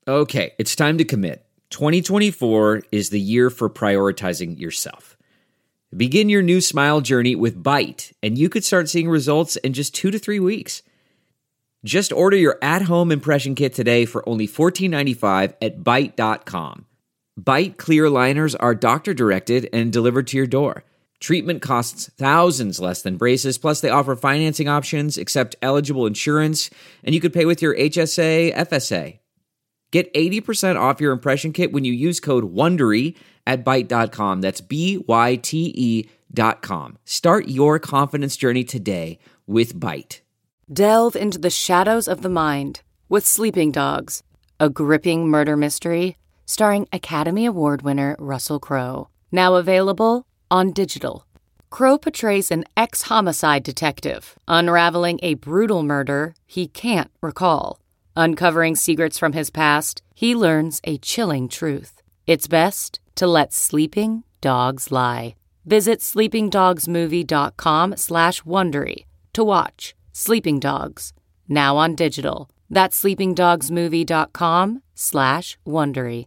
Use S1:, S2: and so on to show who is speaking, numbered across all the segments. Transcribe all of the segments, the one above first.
S1: Okay, it's time to commit. 2024 is the year for prioritizing yourself. Begin your new smile journey with Byte, and you could start seeing results in just 2 to 3 weeks. Just order your at-home impression kit today for only $14.95 at Byte.com. Byte clear liners are doctor-directed and delivered to your door. Treatment costs thousands less than braces, plus they offer financing options, accept eligible insurance, and you could pay with your HSA, FSA. Get 80% off your impression kit when you use code WONDERY at Byte.com. That's BYTE.com. Start your confidence journey today with Byte.
S2: Delve into the shadows of the mind with Sleeping Dogs, a gripping murder mystery starring Academy Award winner Russell Crowe. Now available on digital. Crowe portrays an ex-homicide detective unraveling a brutal murder he can't recall. Uncovering secrets from his past, he learns a chilling truth. It's best to let sleeping dogs lie. Visit sleepingdogsmovie.com/Wondery to watch Sleeping Dogs, now on digital. That's sleepingdogsmovie.com/Wondery.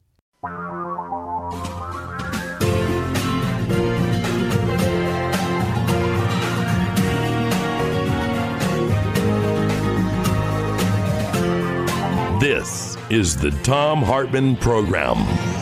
S3: This is the Thom Hartmann Program.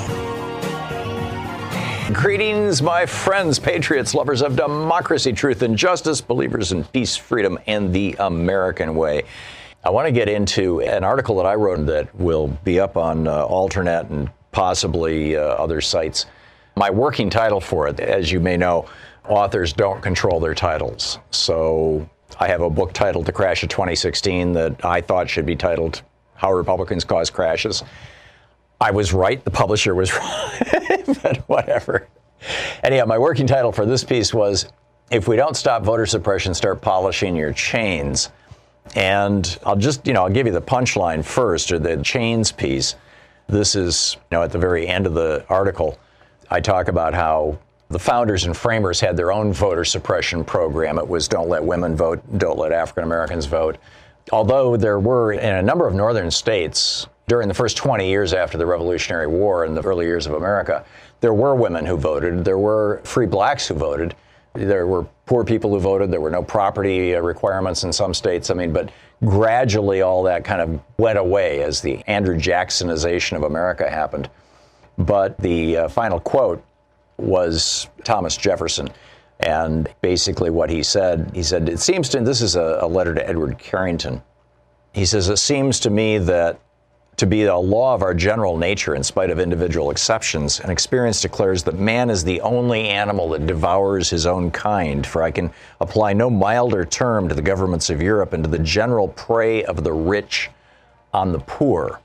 S4: Greetings, my friends, patriots, lovers of democracy, truth, and justice, believers in peace, freedom, and the American way. I want to get into an article that I wrote that will be up on Alternet and possibly other sites. My working title for it, as you may know, authors don't control their titles. So I have a book titled The Crash of 2016 that I thought should be titled How Republicans Cause Crashes. I was right. The publisher was right, but whatever. Anyhow, my working title for this piece was, If We Don't Stop Voter Suppression, Start Polishing Your Chains. And I'll give you the punchline first, or the chains piece. This is, at the very end of the article, I talk about how the founders and framers had their own voter suppression program. It was don't let women vote, don't let African Americans vote. Although there were, in a number of northern states, during the first 20 years after the Revolutionary War and the early years of America, there were women who voted. There were free blacks who voted. There were poor people who voted. There were no property requirements in some states. But gradually all that kind of went away as the Andrew Jacksonization of America happened. But the final quote was Thomas Jefferson. And basically what he said, it seems to, this is a letter to Edward Carrington. He says, it seems to me that to be a law of our general nature in spite of individual exceptions, and experience declares that man is the only animal that devours his own kind, for I can apply no milder term to the governments of Europe and to the general prey of the rich on the poor.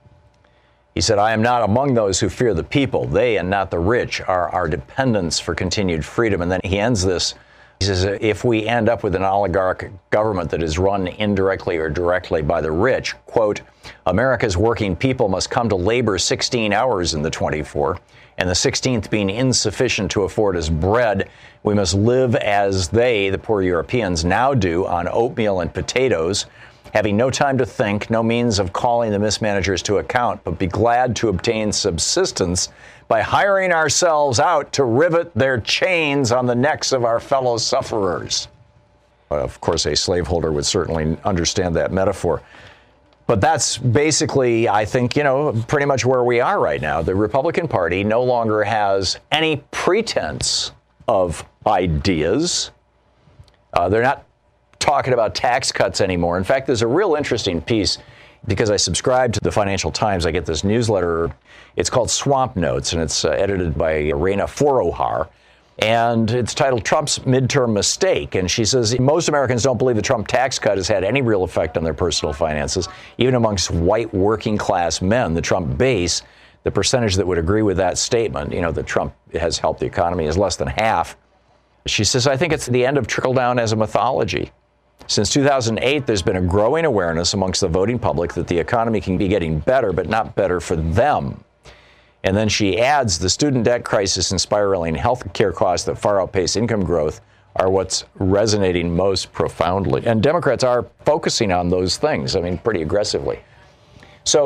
S4: He said, I am not among those who fear the people. They, and not the rich, are our dependents for continued freedom. And then he ends this. He says, if we end up with an oligarchic government that is run indirectly or directly by the rich, quote, America's working people must come to labor 16 hours in the 24, and the 16th being insufficient to afford us bread, we must live as they, the poor Europeans, now do on oatmeal and potatoes, having no time to think, no means of calling the mismanagers to account, but be glad to obtain subsistence by hiring ourselves out to rivet their chains on the necks of our fellow sufferers. Of course, a slaveholder would certainly understand that metaphor. But that's basically, I think, pretty much where we are right now. The Republican Party no longer has any pretense of ideas. They're not talking about tax cuts anymore. In fact, there's a real interesting piece, because I subscribe to the Financial Times. I get this newsletter. It's called Swamp Notes, and it's edited by Reina Forohar. And it's titled Trump's Midterm Mistake. And she says most Americans don't believe the Trump tax cut has had any real effect on their personal finances. Even amongst white working class men, the Trump base, the percentage that would agree with that statement, that Trump has helped the economy, is less than half. She says, I think it's the end of trickle down as a mythology. Since 2008, there's been a growing awareness amongst the voting public that the economy can be getting better, but not better for them. And then she adds, the student debt crisis and spiraling health care costs that far outpace income growth are what's resonating most profoundly. And Democrats are focusing on those things, pretty aggressively. So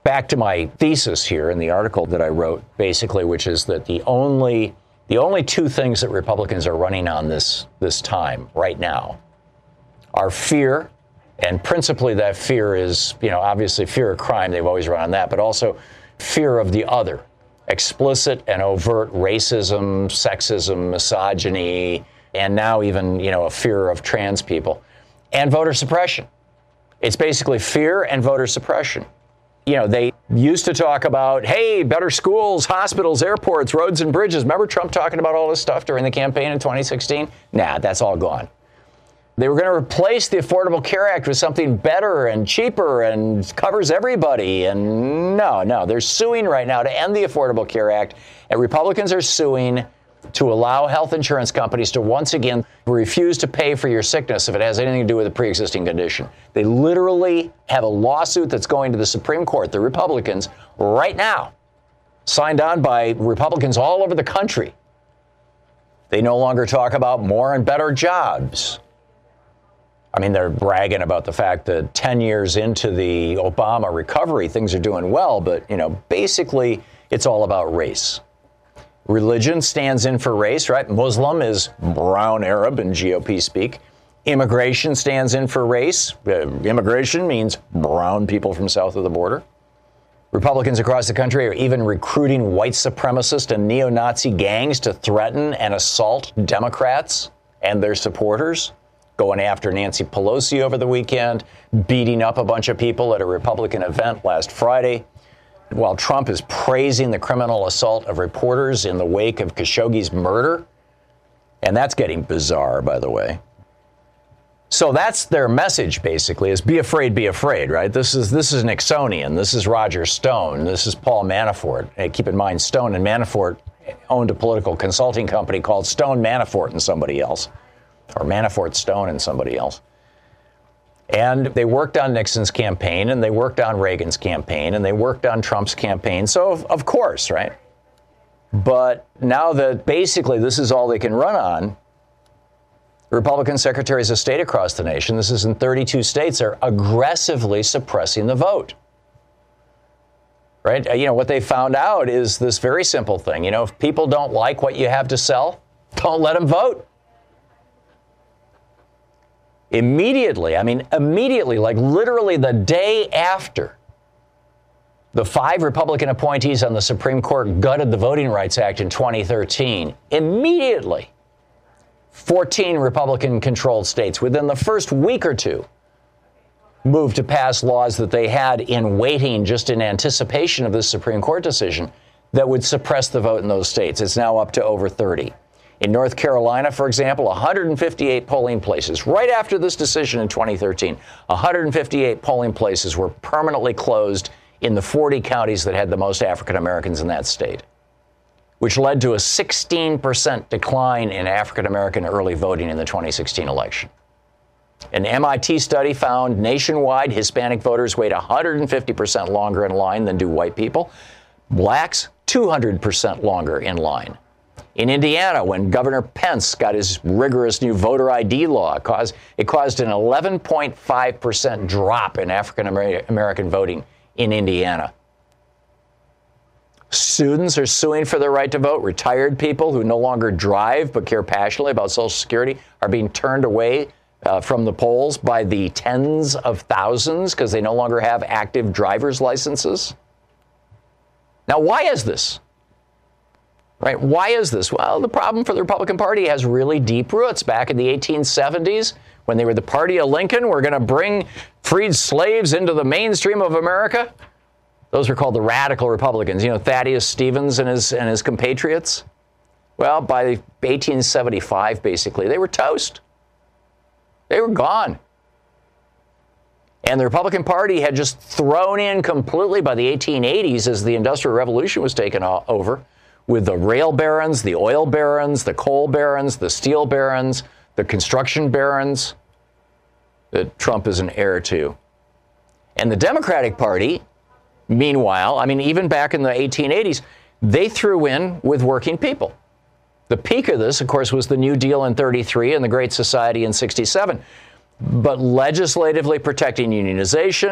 S4: back to my thesis here in the article that I wrote, basically, which is that the only two things that Republicans are running on this time right now are fear, and principally that fear is, obviously fear of crime. They've always run on that, but also fear of the other, explicit and overt racism, sexism, misogyny, and now even, a fear of trans people, and voter suppression. It's basically fear and voter suppression. They used to talk about, hey, better schools, hospitals, airports, roads and bridges. Remember Trump talking about all this stuff during the campaign in 2016? Nah, that's all gone. They were going to replace the Affordable Care Act with something better and cheaper and covers everybody. And no, they're suing right now to end the Affordable Care Act. And Republicans are suing to allow health insurance companies to once again refuse to pay for your sickness if it has anything to do with a pre-existing condition. They literally have a lawsuit that's going to the Supreme Court, the Republicans, right now, signed on by Republicans all over the country. They no longer talk about more and better jobs. I mean, they're bragging about the fact that 10 years into the Obama recovery, things are doing well, but, basically it's all about race. Religion stands in for race, right? Muslim is brown Arab in GOP speak. Immigration stands in for race. Immigration means brown people from south of the border. Republicans across the country are even recruiting white supremacist and neo-Nazi gangs to threaten and assault Democrats and their supporters, going after Nancy Pelosi over the weekend, beating up a bunch of people at a Republican event last Friday, while Trump is praising the criminal assault of reporters in the wake of Khashoggi's murder. And that's getting bizarre, by the way. So that's their message, basically, is be afraid, right? This is Nixonian. This is Roger Stone. This is Paul Manafort. Hey, keep in mind, Stone and Manafort owned a political consulting company called Stone Manafort and somebody else, or Manafort Stone and somebody else. And they worked on Nixon's campaign, and they worked on Reagan's campaign, and they worked on Trump's campaign. So, of course, right? But now that basically this is all they can run on, Republican secretaries of state across the nation, this is in 32 states, are aggressively suppressing the vote. Right? What they found out is this very simple thing. If people don't like what you have to sell, don't let them vote. Immediately, like literally the day after the 5 Republican appointees on the Supreme Court gutted the Voting Rights Act in 2013, immediately 14 Republican-controlled states within the first week or two moved to pass laws that they had in waiting just in anticipation of this Supreme Court decision that would suppress the vote in those states. It's now up to over 30. In North Carolina, for example, 158 polling places. Right after this decision in 2013, 158 polling places were permanently closed in the 40 counties that had the most African Americans in that state, which led to a 16% decline in African American early voting in the 2016 election. An MIT study found nationwide Hispanic voters wait 150% longer in line than do white people. Blacks, 200% longer in line. In Indiana, when Governor Pence got his rigorous new voter ID law, it caused an 11.5% drop in African American voting in Indiana. Students are suing for their right to vote. Retired people who no longer drive but care passionately about Social Security are being turned away from the polls by the tens of thousands because they no longer have active driver's licenses. Now, why is this? Right? Why is this? Well, the problem for the Republican Party has really deep roots. Back in the 1870s, when they were the party of Lincoln, we're going to bring freed slaves into the mainstream of America. Those were called the radical Republicans. Thaddeus Stevens and his compatriots. Well, by 1875, basically, they were toast. They were gone. And the Republican Party had just thrown in completely by the 1880s as the Industrial Revolution was taken over, with the rail barons, the oil barons, the coal barons, the steel barons, the construction barons that Trump is an heir to. And the Democratic Party, meanwhile, even back in the 1880s, they threw in with working people. The peak of this, of course, was the New Deal in 33 and the Great Society in 67. But legislatively protecting unionization,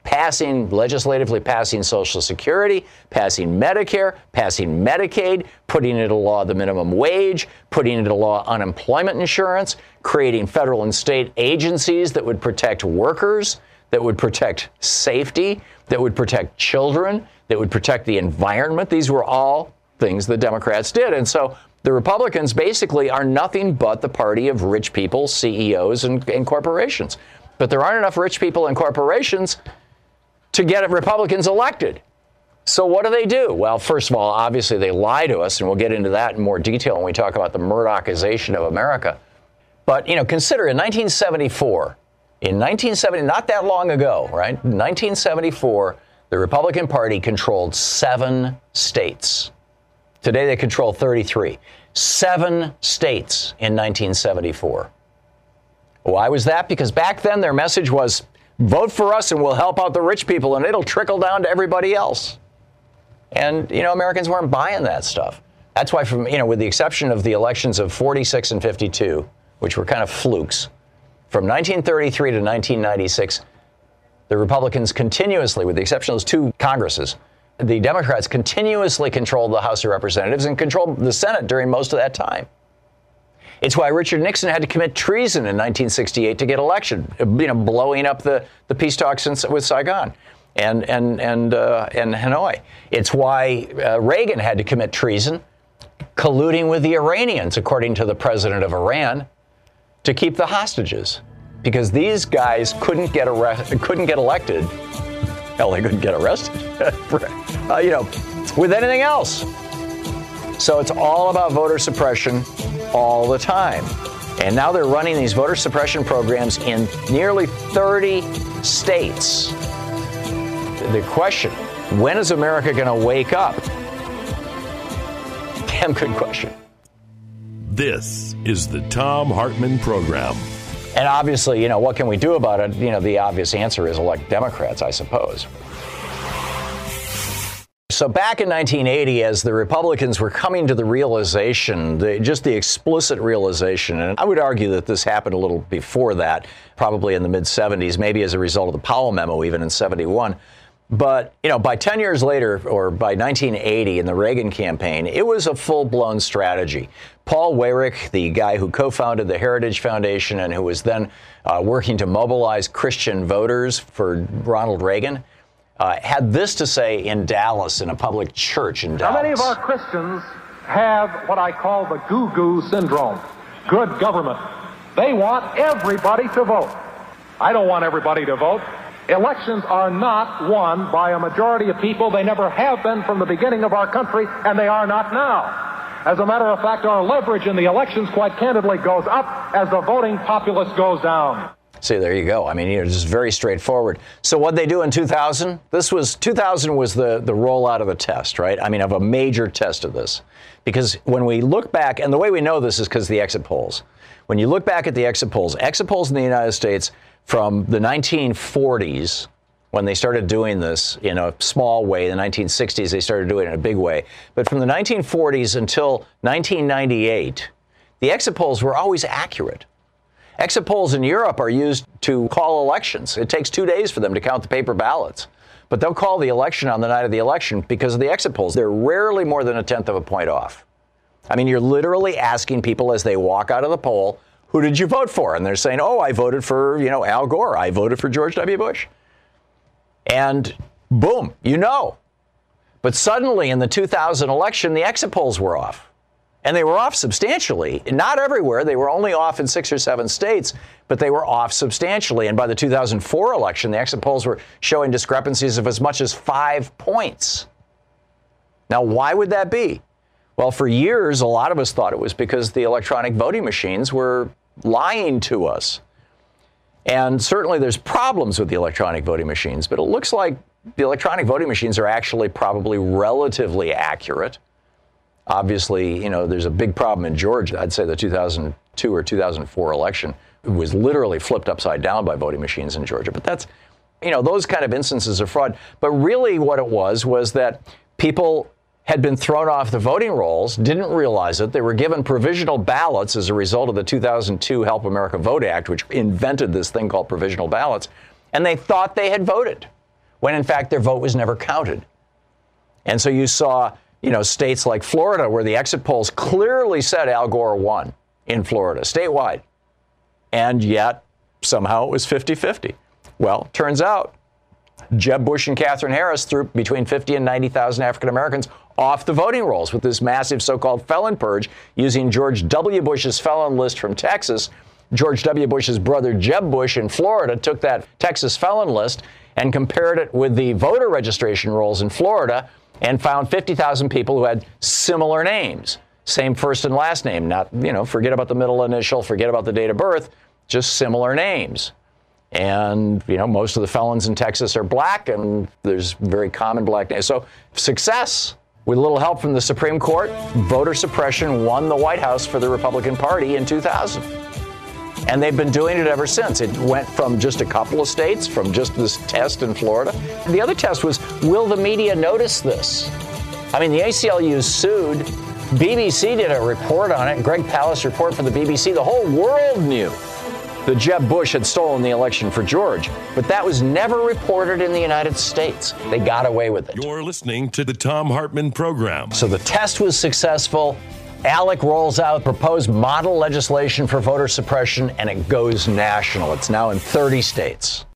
S4: legislatively passing Social Security, passing Medicare, passing Medicaid, putting into law the minimum wage, putting into law unemployment insurance, creating federal and state agencies that would protect workers, that would protect safety, that would protect children, that would protect the environment. These were all things the Democrats did. And so the Republicans basically are nothing but the party of rich people, CEOs, and corporations. But there aren't enough rich people and corporations to get Republicans elected. So what do? Well, first of all, obviously they lie to us, and we'll get into that in more detail when we talk about the Murdochization of America. But, consider in 1974, not that long ago, right? In 1974, the Republican Party controlled 7 states. Today they control 33. 7 states in 1974. Why was that? Because back then their message was, vote for us and we'll help out the rich people and it'll trickle down to everybody else. And, Americans weren't buying that stuff. That's why with the exception of the elections of 46 and 52, which were kind of flukes, from 1933 to 1996, the Republicans continuously, with the exception of those 2 Congresses, the Democrats continuously controlled the House of Representatives and controlled the Senate during most of that time. It's why Richard Nixon had to commit treason in 1968 to get elected, blowing up the peace talks with Saigon and Hanoi. It's why Reagan had to commit treason, colluding with the Iranians, according to the president of Iran, to keep the hostages, because these guys couldn't get elected. Hell, they couldn't get arrested, with anything else. So it's all about voter suppression all the time. And now they're running these voter suppression programs in nearly 30 states. The question, when is America going to wake up? Damn good question.
S3: This is the Thom Hartmann Program.
S4: And obviously, what can we do about it? The obvious answer is elect Democrats, I suppose. So back in 1980, as the Republicans were coming to the realization, just the explicit realization, and I would argue that this happened a little before that, probably in the mid-'70s, maybe as a result of the Powell memo, even in '71. But, by 10 years later, or by 1980 in the Reagan campaign, it was a full-blown strategy. Paul Weyrich, the guy who co-founded the Heritage Foundation and who was then working to mobilize Christian voters for Ronald Reagan, had this to say in Dallas, in a public church in Dallas.
S5: How many of our Christians have what I call the goo-goo syndrome? Good government. They want everybody to vote. I don't want everybody to vote. Elections are not won by a majority of people. They never have been from the beginning of our country, and they are not now. As a matter of fact, our leverage in the elections, quite candidly, goes up as the voting populace goes down.
S4: See, there you go. I mean, it's just very straightforward. So what'd they do in 2000? 2000 was the rollout of the test, right? I mean, of a major test of this. Because when we look back, and the way we know this is because of the exit polls. When you look back at the exit polls in the United States from the 1940s, when they started doing this in a small way, the 1960s, they started doing it in a big way. But from the 1940s until 1998, the exit polls were always accurate. Exit polls in Europe are used to call elections. It takes 2 days for them to count the paper ballots. But they'll call the election on the night of the election because of the exit polls. They're rarely more than 1/10 of a point off. I mean, you're literally asking people as they walk out of the poll, who did you vote for? And they're saying, oh, I voted for, Al Gore. I voted for George W. Bush. And boom, But suddenly in the 2000 election, the exit polls were off. And they were off substantially. Not everywhere. They were only off in 6 or 7 states, but they were off substantially. And by the 2004 election, the exit polls were showing discrepancies of as much as 5 points. Now, why would that be? Well, for years, a lot of us thought it was because the electronic voting machines were lying to us. And certainly there's problems with the electronic voting machines, but it looks like the electronic voting machines are actually probably relatively accurate. Obviously, there's a big problem in Georgia. I'd say the 2002 or 2004 election was literally flipped upside down by voting machines in Georgia. But that's, those kind of instances of fraud. But really what it was that people had been thrown off the voting rolls, didn't realize it. They were given provisional ballots as a result of the 2002 Help America Vote Act, which invented this thing called provisional ballots. And they thought they had voted. when in fact their vote was never counted. And so you saw, states like Florida where the exit polls clearly said Al Gore won in Florida, statewide. And yet somehow it was 50-50. Well, turns out Jeb Bush and Katherine Harris threw between 50 and 90,000 African Americans off the voting rolls with this massive so-called felon purge using George W. Bush's felon list from Texas. George W. Bush's brother Jeb Bush in Florida took that Texas felon list and compared it with the voter registration rolls in Florida and found 50,000 people who had similar names, same first and last name, not, forget about the middle initial, forget about the date of birth, just similar names. And, most of the felons in Texas are black, and there's very common black names. So success. With a little help from the Supreme Court, voter suppression won the White House for the Republican Party in 2000. And they've been doing it ever since. It went from just a couple of states, from just this test in Florida. And the other test was, will the media notice this? I mean, the ACLU sued. BBC did a report on it, Greg Palast report for the BBC. The whole world knew that Jeb Bush had stolen the election for George, but that was never reported in the United States. They got away with it.
S3: You're listening to the Thom Hartmann Program.
S4: So the test was successful. ALEC rolls out proposed model legislation for voter suppression, and it goes national. It's now in 30 states.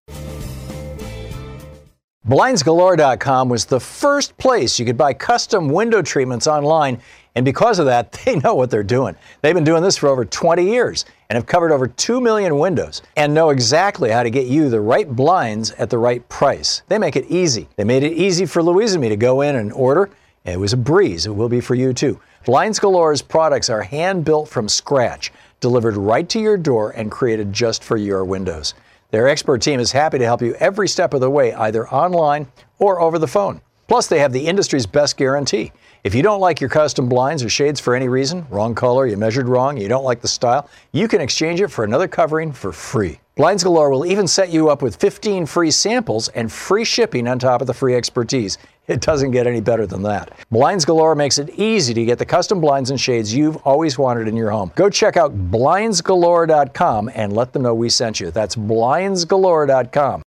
S4: BlindsGalore.com was the first place you could buy custom window treatments online, and because of that, they know what they're doing. They've been doing this for over 20 years and have covered over 2 million windows and know exactly how to get you the right blinds at the right price. They make it easy. They made it easy for Louise and me to go in and order. It was a breeze. It will be for you, too. Blinds Galore's products are hand-built from scratch, delivered right to your door and created just for your windows. Their expert team is happy to help you every step of the way, either online or over the phone. Plus, they have the industry's best guarantee. If you don't like your custom blinds or shades for any reason, wrong color, you measured wrong, you don't like the style, you can exchange it for another covering for free. Blinds Galore will even set you up with 15 free samples and free shipping on top of the free expertise. It doesn't get any better than that. Blinds Galore makes it easy to get the custom blinds and shades you've always wanted in your home. Go check out BlindsGalore.com and let them know we sent you. That's BlindsGalore.com.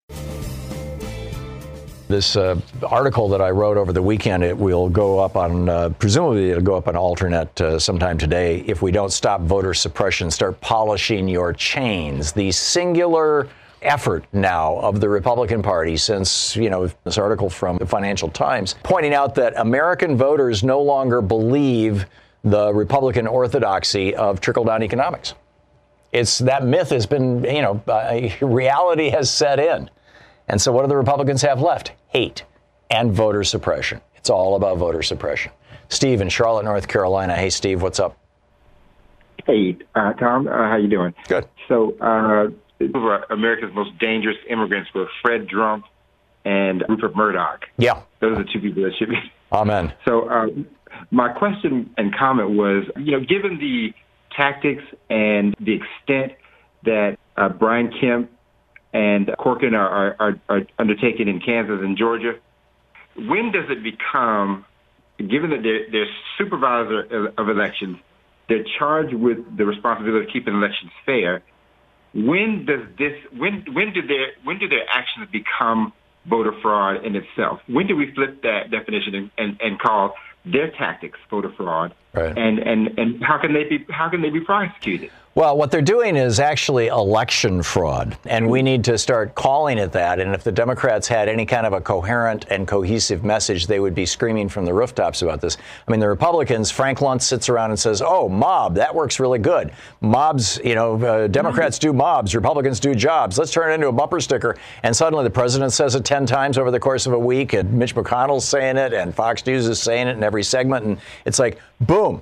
S4: This article that I wrote over the weekend, it will go up on, presumably it'll go up on Alternet sometime today. If we don't stop voter suppression, start polishing your chains. The singular effort now of the Republican Party since, this article from the Financial Times pointing out that American voters no longer believe the Republican orthodoxy of trickle-down economics. That myth has been, reality has set in. And so what do the Republicans have left? Hate and voter suppression. It's all about voter suppression. Steve in Charlotte, North Carolina. Hey, Steve, what's up?
S6: Hey, Tom, how you doing?
S4: Good.
S6: So America's most dangerous immigrants were Fred Trump and Rupert Murdoch.
S4: Yeah.
S6: Those are two people that should be.
S4: Amen.
S6: So my question and comment was, given the tactics and the extent that Brian Kemp and Corcoran are undertaken in Kansas and Georgia, when does it become, given that they're supervisor of elections, they're charged with the responsibility of keeping elections fair, when do their actions become voter fraud in itself? When do we flip that definition and call their tactics voter fraud? Right. And how can they be prosecuted?
S4: Well, what they're doing is actually election fraud, and we need to start calling it that. And if the Democrats had any kind of a coherent and cohesive message, they would be screaming from the rooftops about this. I mean, the Republicans, Frank Luntz sits around and says, oh, mob, that works really good. Mobs, Democrats do mobs, Republicans do jobs. Let's turn it into a bumper sticker. And suddenly the president says it 10 times over the course of a week, and Mitch McConnell's saying it, and Fox News is saying it in every segment. And it's like, boom.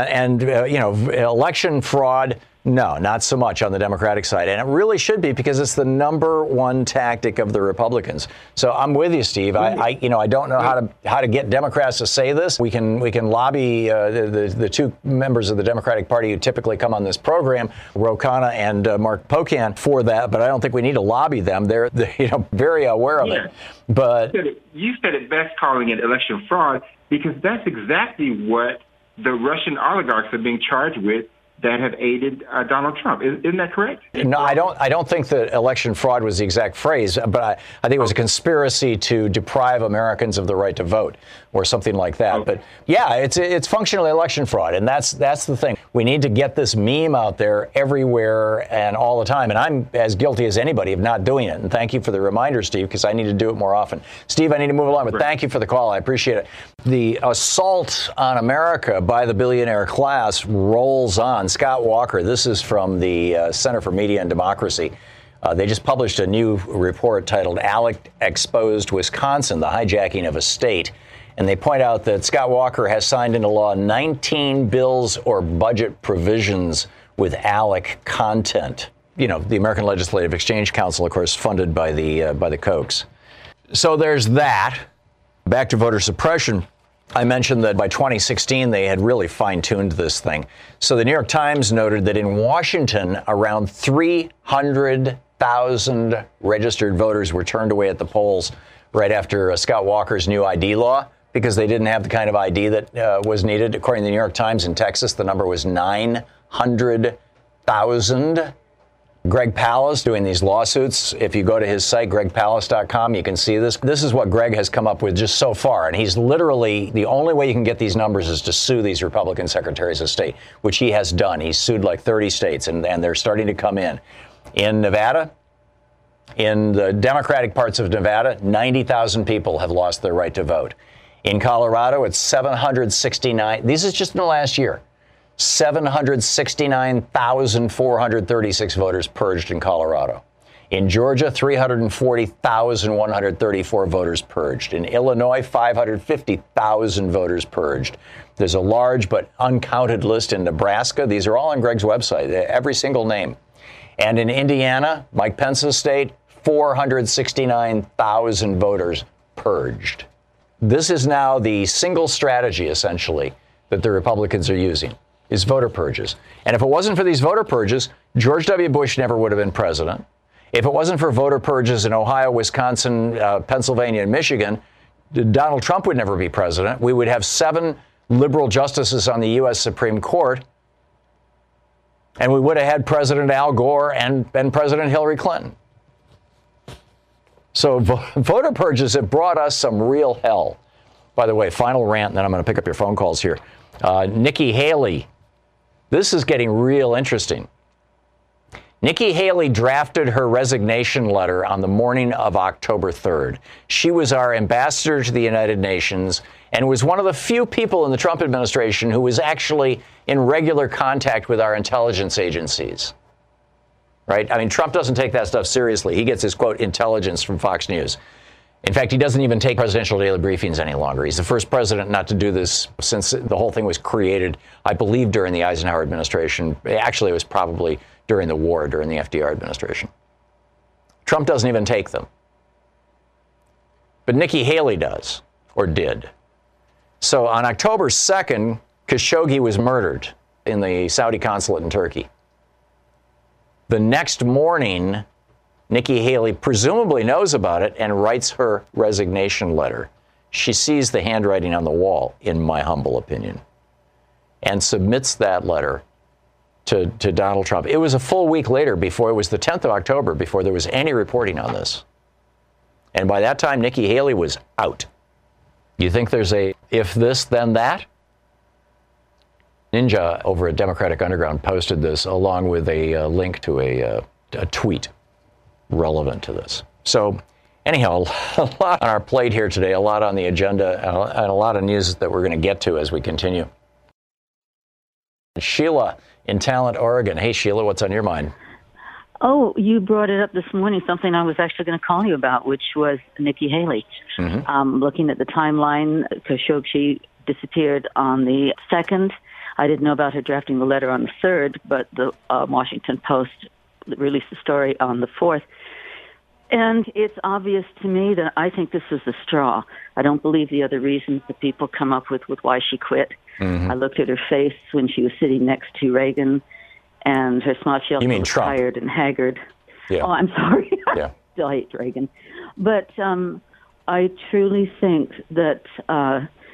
S4: Election fraud. No, not so much on the Democratic side. And it really should be, because it's the number one tactic of the Republicans. So I'm with you, Steve. I don't know how to get Democrats to say this. We can lobby the two members of the Democratic Party who typically come on this program, Ro Khanna and Mark Pocan, for that. But I don't think we need to lobby them. They're very aware of it. But
S6: you said it best, calling it election fraud, because that's exactly what the Russian oligarchs are being charged with that have aided Donald Trump. Isn't that correct?
S4: No, I don't think that election fraud was the exact phrase, but I think it was a conspiracy to deprive Americans of the right to vote or something like that.
S6: Okay.
S4: But yeah, it's functionally election fraud, and that's the thing. We need to get this meme out there everywhere and all the time. And I'm as guilty as anybody of not doing it. And thank you for the reminder, Steve, because I need to do it more often. Steve, I need to move along, but thank you for the call. I appreciate it. The assault on America by the billionaire class rolls on. Scott Walker, this is from the Center for Media and Democracy. They just published a new report titled "ALEC Exposed Wisconsin, the Hijacking of a State." And they point out that Scott Walker has signed into law 19 bills or budget provisions with ALEC content. You know, the American Legislative Exchange Council, of course, funded by the Kochs. So there's that. Back to voter suppression. I mentioned that by 2016, they had really fine-tuned this thing. So the New York Times noted that in Washington, around 300,000 registered voters were turned away at the polls right after Scott Walker's new ID law because they didn't have the kind of ID that was needed. According to the New York Times, in Texas, the number was 900,000. Greg Palast doing these lawsuits. If you go to his site, gregpalast.com, you can see this. This is what Greg has come up with just so far. And he's literally, the only way you can get these numbers is to sue these Republican secretaries of state, which he has done. He's sued like 30 states, and they're starting to come in. In Nevada, in the Democratic parts of Nevada, 90,000 people have lost their right to vote. In Colorado, it's 769. This is just in the last year. 769,436 voters purged in Colorado. In Georgia, 340,134 voters purged. In Illinois, 550,000 voters purged. There's a large but uncounted list in Nebraska. These are all on Greg's website, every single name. And in Indiana, Mike Pence's state, 469,000 voters purged. This is now the single strategy, essentially, that the Republicans are using. Is voter purges. And if it wasn't for these voter purges, George W. Bush never would have been president. If it wasn't for voter purges in Ohio, Wisconsin, Pennsylvania, and Michigan, Donald Trump would never be president. We would have 7 liberal justices on the U.S. Supreme Court, and we would have had President Al Gore and President Hillary Clinton. So voter purges have brought us some real hell. By the way, final rant, and then I'm going to pick up your phone calls here. Nikki Haley. This is getting real interesting. Nikki Haley drafted her resignation letter on the morning of October 3rd. She was our ambassador to the United Nations and was one of the few people in the Trump administration who was actually in regular contact with our intelligence agencies. Right? I mean, Trump doesn't take that stuff seriously. He gets his, quote, intelligence from Fox News. In fact, he doesn't even take presidential daily briefings any longer. He's the first president not to do this since the whole thing was created, I believe, during the Eisenhower administration. Actually, it was probably during the war, during the FDR administration. Trump doesn't even take them. But Nikki Haley does, or did. So on October 2nd, Khashoggi was murdered in the Saudi consulate in Turkey. The next morning, Nikki Haley presumably knows about it and writes her resignation letter. She sees the handwriting on the wall, in my humble opinion, and submits that letter to Donald Trump. It was a full week later, before it was the 10th of October, before there was any reporting on this. And by that time, Nikki Haley was out. You think there's a if this, then that? Ninja over at Democratic Underground posted this along with a link to a tweet relevant to this. So anyhow, a lot on our plate here today, a lot on the agenda, and a lot of news that we're going to get to as we continue. Sheila in Talent, Oregon. Hey, Sheila, what's on your mind?
S7: Oh, you brought it up this morning, something I was actually going to call you about, which was Nikki Haley. Mm-hmm. Looking at the timeline, Khashoggi disappeared on the 2nd. I didn't know about her drafting the letter on the 3rd, but the Washington Post released the story on the 4th. And it's obvious to me that I think this is the straw. I don't believe the other reasons that people come up with why she quit. Mm-hmm. I looked at her face when she was sitting next to Reagan, and her smile, she also was tired and haggard. Yeah. Oh, I'm sorry. Yeah. Still hate Reagan. But I truly think that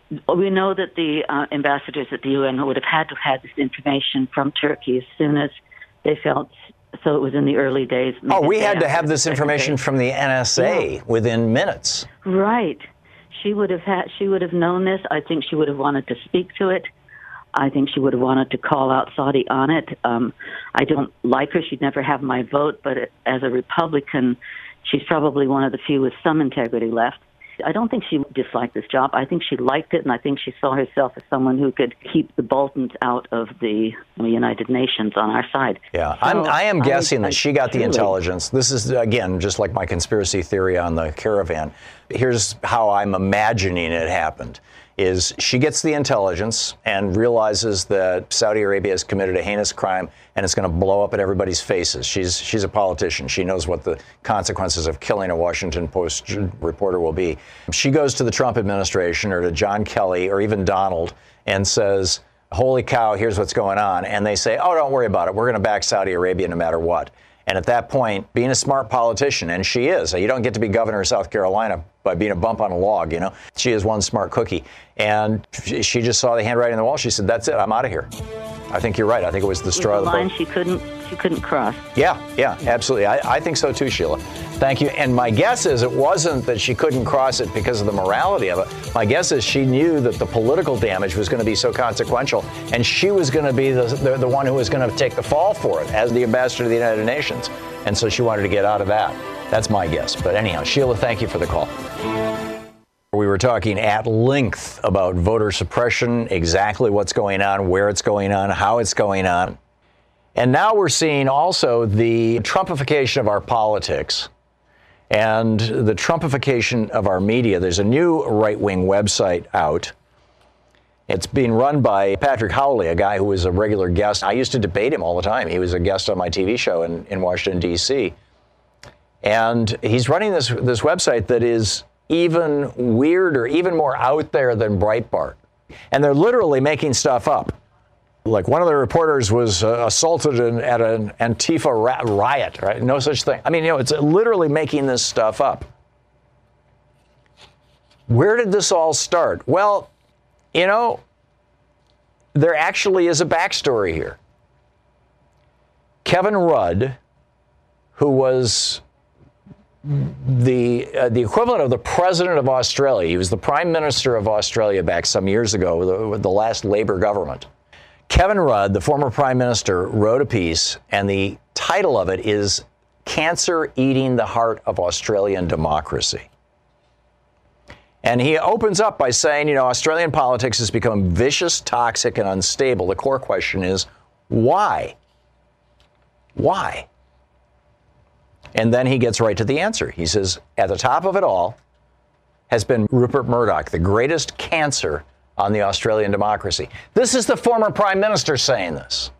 S7: We know that the ambassadors at the UN would have had to have this information from Turkey as soon as they felt. So it was in the early days.
S4: Oh, we had to have this information from the NSA within minutes.
S7: Right. She would have known this. I think she would have wanted to speak to it. I think she would have wanted to call out Saudi on it. I don't like her. She'd never have my vote, but as a Republican, she's probably one of the few with some integrity left. I don't think she disliked this job. I think she liked it, and I think she saw herself as someone who could keep the Boltons out of the United Nations on our side.
S4: Yeah, so I am guessing that she got the intelligence. This is, again, just like my conspiracy theory on the caravan. Here's how I'm imagining it happened. Is she gets the intelligence and realizes that Saudi Arabia has committed a heinous crime and it's going to blow up in everybody's faces. She's a politician. She knows what the consequences of killing a Washington Post reporter will be. She goes to the Trump administration or to John Kelly or even Donald and says, holy cow, here's what's going on. And they say, oh, don't worry about it. We're going to back Saudi Arabia no matter what. And at that point, being a smart politician, and she is, you don't get to be governor of South Carolina by being a bump on a log, She is one smart cookie. And she just saw the handwriting on the wall. She said, that's it, I'm out of here. I think you're right. I think it was the straw of the
S7: line she couldn't cross.
S4: Yeah, absolutely. I think so too, Sheila. Thank you. And my guess is it wasn't that she couldn't cross it because of the morality of it. My guess is she knew that the political damage was going to be so consequential, and she was going to be the one who was going to take the fall for it as the ambassador to the United Nations. And so she wanted to get out of that. That's my guess. But anyhow, Sheila, thank you for the call. We were talking at length about voter suppression, exactly what's going on, where it's going on, how it's going on. And now we're seeing also the Trumpification of our politics and the Trumpification of our media. There's a new right-wing website out. It's being run by Patrick Howley, a guy who was a regular guest. I used to debate him all the time. He was a guest on my TV show in Washington, D.C. And he's running this website that is even weirder, even more out there than Breitbart. And they're literally making stuff up. Like one of the reporters was assaulted at an Antifa riot, right? No such thing. I mean, it's literally making this stuff up. Where did this all start? Well, there actually is a backstory here. Kevin Rudd, who was the equivalent of the president of Australia. He was the prime minister of Australia back some years ago with the last Labour government. Kevin Rudd, the former prime minister, wrote a piece, and the title of it is Cancer Eating the Heart of Australian Democracy. And he opens up by saying, Australian politics has become vicious, toxic, and unstable. The core question is, why? Why? And then he gets right to the answer. He says, at the top of it all has been Rupert Murdoch, the greatest cancer on the Australian democracy. This is the former prime minister saying this.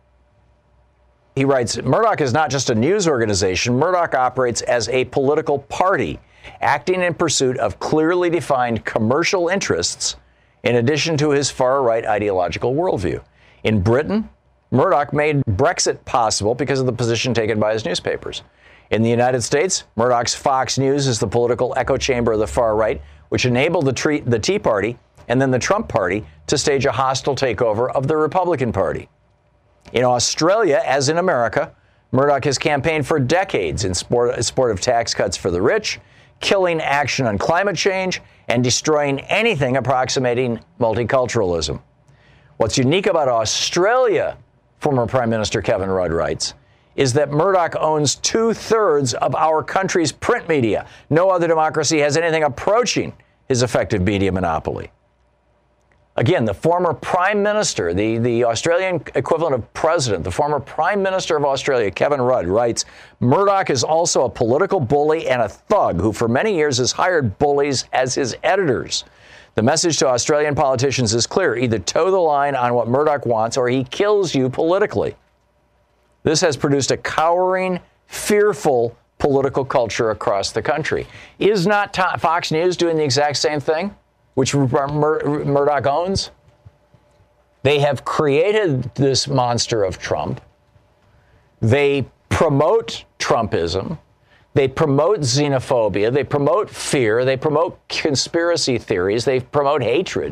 S4: He writes, Murdoch is not just a news organization. Murdoch operates as a political party, acting in pursuit of clearly defined commercial interests, in addition to his far-right ideological worldview. In Britain, Murdoch made Brexit possible because of the position taken by his newspapers. In the United States, Murdoch's Fox News is the political echo chamber of the far right, which enabled the Tea Party and then the Trump Party to stage a hostile takeover of the Republican Party. In Australia, as in America, Murdoch has campaigned for decades in support of tax cuts for the rich, killing action on climate change, and destroying anything approximating multiculturalism. What's unique about Australia, former Prime Minister Kevin Rudd writes, is that Murdoch owns 2/3 of our country's print media. No other democracy has anything approaching his effective media monopoly. Again, the former prime minister, the Australian equivalent of president, the former prime minister of Australia, Kevin Rudd, writes, Murdoch is also a political bully and a thug who for many years has hired bullies as his editors. The message to Australian politicians is clear. Either toe the line on what Murdoch wants or he kills you politically. This has produced a cowering, fearful political culture across the country. Is not Fox News doing the exact same thing, which Murdoch owns? They have created this monster of Trump. They promote Trumpism. They promote xenophobia. They promote fear. They promote conspiracy theories. They promote hatred.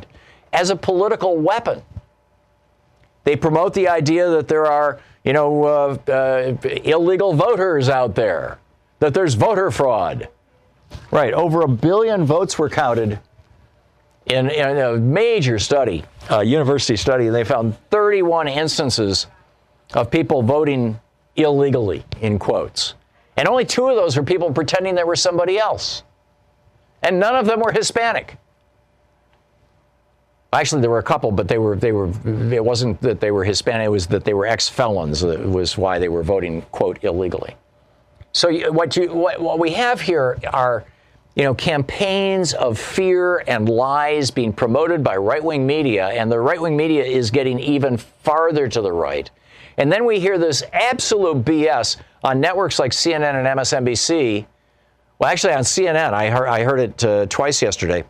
S4: as a political weapon. They promote the idea that there are, illegal voters out there, that there's voter fraud. Right, over 1 billion votes were counted in a major study, university study, and they found 31 instances of people voting illegally, in quotes. And only 2 of those were people pretending they were somebody else. And none of them were Hispanic. Actually, there were a couple, but it wasn't that they were Hispanic, it was that they were ex-felons. That was why they were voting, quote, illegally. So what we have here are, campaigns of fear and lies being promoted by right-wing media, and the right-wing media is getting even farther to the right. And then we hear this absolute BS on networks like CNN and MSNBC. Well, actually, on CNN, I heard it twice yesterday,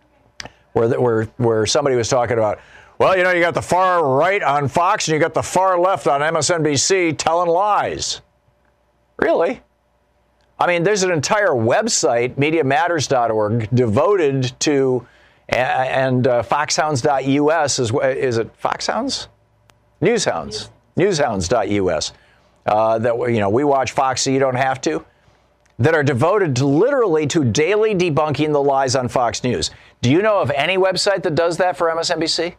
S4: where somebody was talking about, well, you got the far right on Fox and you got the far left on MSNBC telling lies. Really? I mean, there's an entire website, MediaMatters.org, devoted to, and foxhounds.us, is it Foxhounds? Newshounds. Newshounds.us. That, we watch Fox so you don't have to. That are devoted literally to daily debunking the lies on Fox News. Do you know of any website that does that for MSNBC?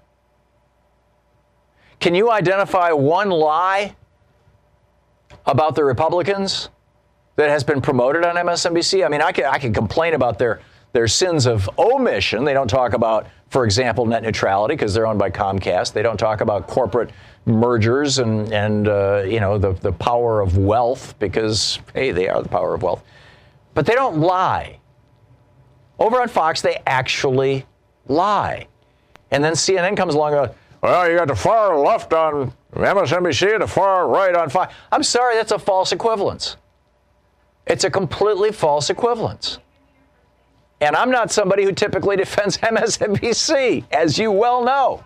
S4: Can you identify one lie about the Republicans that has been promoted on MSNBC? I mean, I can complain about their sins of omission. They don't talk about, for example, net neutrality because they're owned by Comcast. They don't talk about corporate mergers and the power of wealth because, hey, they are the power of wealth. But they don't lie. Over on Fox, they actually lie. And then CNN comes along and goes, well, you got the far left on MSNBC and the far right on Fox. I'm sorry, that's a false equivalence. It's a completely false equivalence. And I'm not somebody who typically defends MSNBC, as you well know.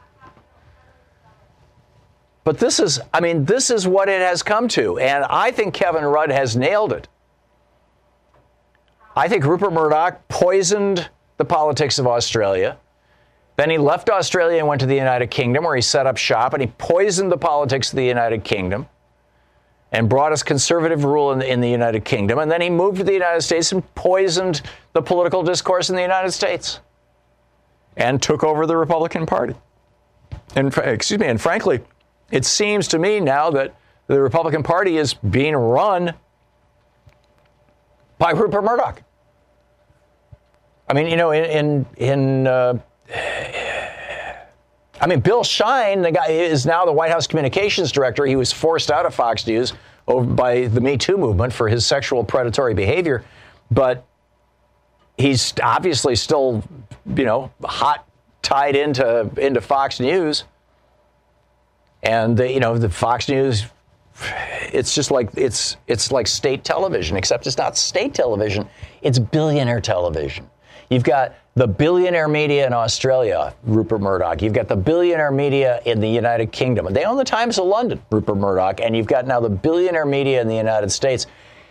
S4: But this is what it has come to. And I think Kevin Rudd has nailed it. I think Rupert Murdoch poisoned the politics of Australia. Then he left Australia and went to the United Kingdom, where he set up shop, and he poisoned the politics of the United Kingdom and brought us conservative rule in the United Kingdom. And then he moved to the United States and poisoned the political discourse in the United States and took over the Republican Party. And frankly, it seems to me now that the Republican Party is being run by Rupert Murdoch. I mean, Bill Shine, the guy is now the White House communications director. He was forced out of Fox News by the Me Too movement for his sexual predatory behavior. But he's obviously still, hot tied into Fox News. And the Fox News, it's just like it's like state television, except it's not state television. It's billionaire television. You've got the billionaire media in Australia, Rupert Murdoch. You've got the billionaire media in the United Kingdom. They own the Times of London, Rupert Murdoch. And you've got now the billionaire media in the United States.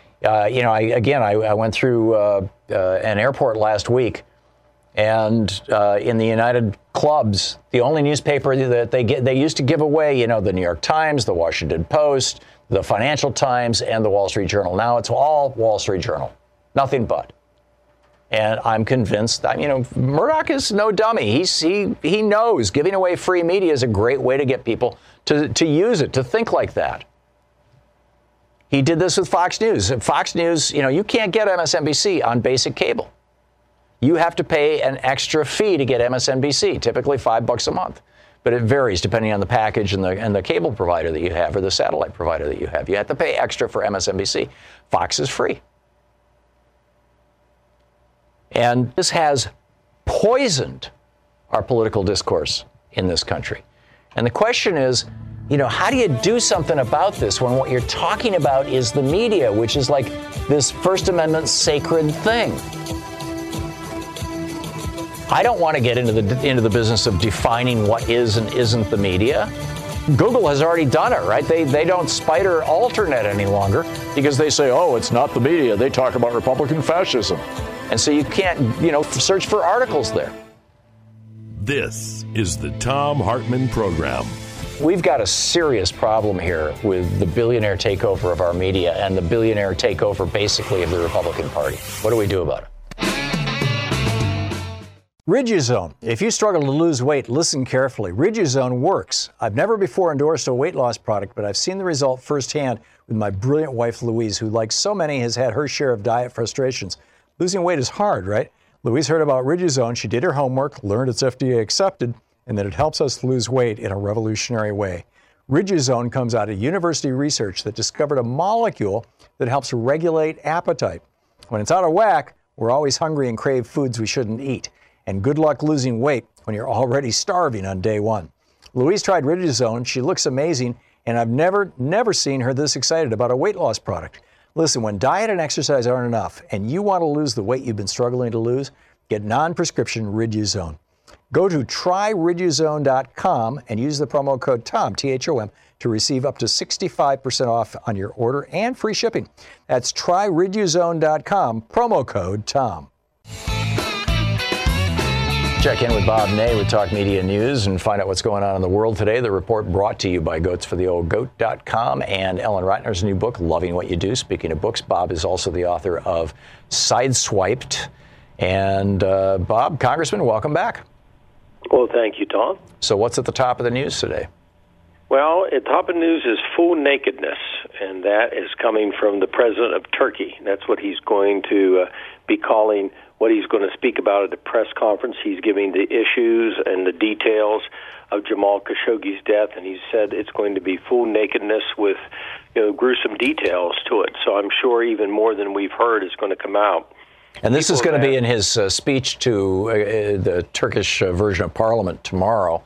S4: I went through an airport last week. And in the United Clubs, the only newspaper that they used to give away, the New York Times, the Washington Post, the Financial Times, and the Wall Street Journal. Now it's all Wall Street Journal. Nothing but. And I'm convinced that, Murdoch is no dummy. He knows giving away free media is a great way to get people to use it, to think like that. He did this with Fox News. Fox News, you can't get MSNBC on basic cable. You have to pay an extra fee to get MSNBC, typically $5 a month. But it varies depending on the package and the cable provider that you have or the satellite provider that you have. You have to pay extra for MSNBC. Fox is free. And this has poisoned our political discourse in this country. And the question is, how do you do something about this when what you're talking about is the media, which is like this First Amendment sacred thing? I don't want to get into the business of defining what is and isn't the media. Google has already done it, right? They don't spider AlterNet any longer because they say, oh, it's not the media. They talk about Republican fascism. And so you can't, search for articles there.
S3: This is the Thom Hartmann Program.
S4: We've got a serious problem here with the billionaire takeover of our media and the billionaire takeover, basically, of the Republican Party. What do we do about it? Riduzone. If you struggle to lose weight, listen carefully. Riduzone works. I've never before endorsed a weight loss product, but I've seen the result firsthand with my brilliant wife, Louise, who, like so many, has had her share of diet frustrations. Losing weight is hard, right? Louise heard about Riduzone. She did her homework, learned it's FDA accepted, and that it helps us lose weight in a revolutionary way. Riduzone comes out of university research that discovered a molecule that helps regulate appetite. When it's out of whack, we're always hungry and crave foods we shouldn't eat. And good luck losing weight when you're already starving on day one. Louise tried Riduzone. She looks amazing, and I've never seen her this excited about a weight loss product. Listen, when diet and exercise aren't enough and you want to lose the weight you've been struggling to lose, get non-prescription Riduzone. Go to tryriduzone.com and use the promo code TOM, T-H-O-M, to receive up to 65% off on your order and free shipping. That's tryriduzone.com, promo code TOM. Check in with Bob Ney with Talk Media News and find out what's going on in the world today. The report brought to you by goatsfortheoldgoat.com and Ellen Reitner's new book, Loving What You Do. Speaking of books, Bob is also the author of Sideswiped. And Bob, Congressman, welcome back.
S8: Well, thank you, Tom.
S4: So what's at the top of the news today?
S8: Well, at the top of the news is full nakedness, and that is coming from the president of Turkey. That's what he's going to be calling what he's going to speak about at the press conference. He's giving the issues and the details of Jamal Khashoggi's death, and he said it's going to be full nakedness with gruesome details to it. So I'm sure even more than we've heard is going to come out.
S4: And this is going to be in his speech to the Turkish version of Parliament tomorrow.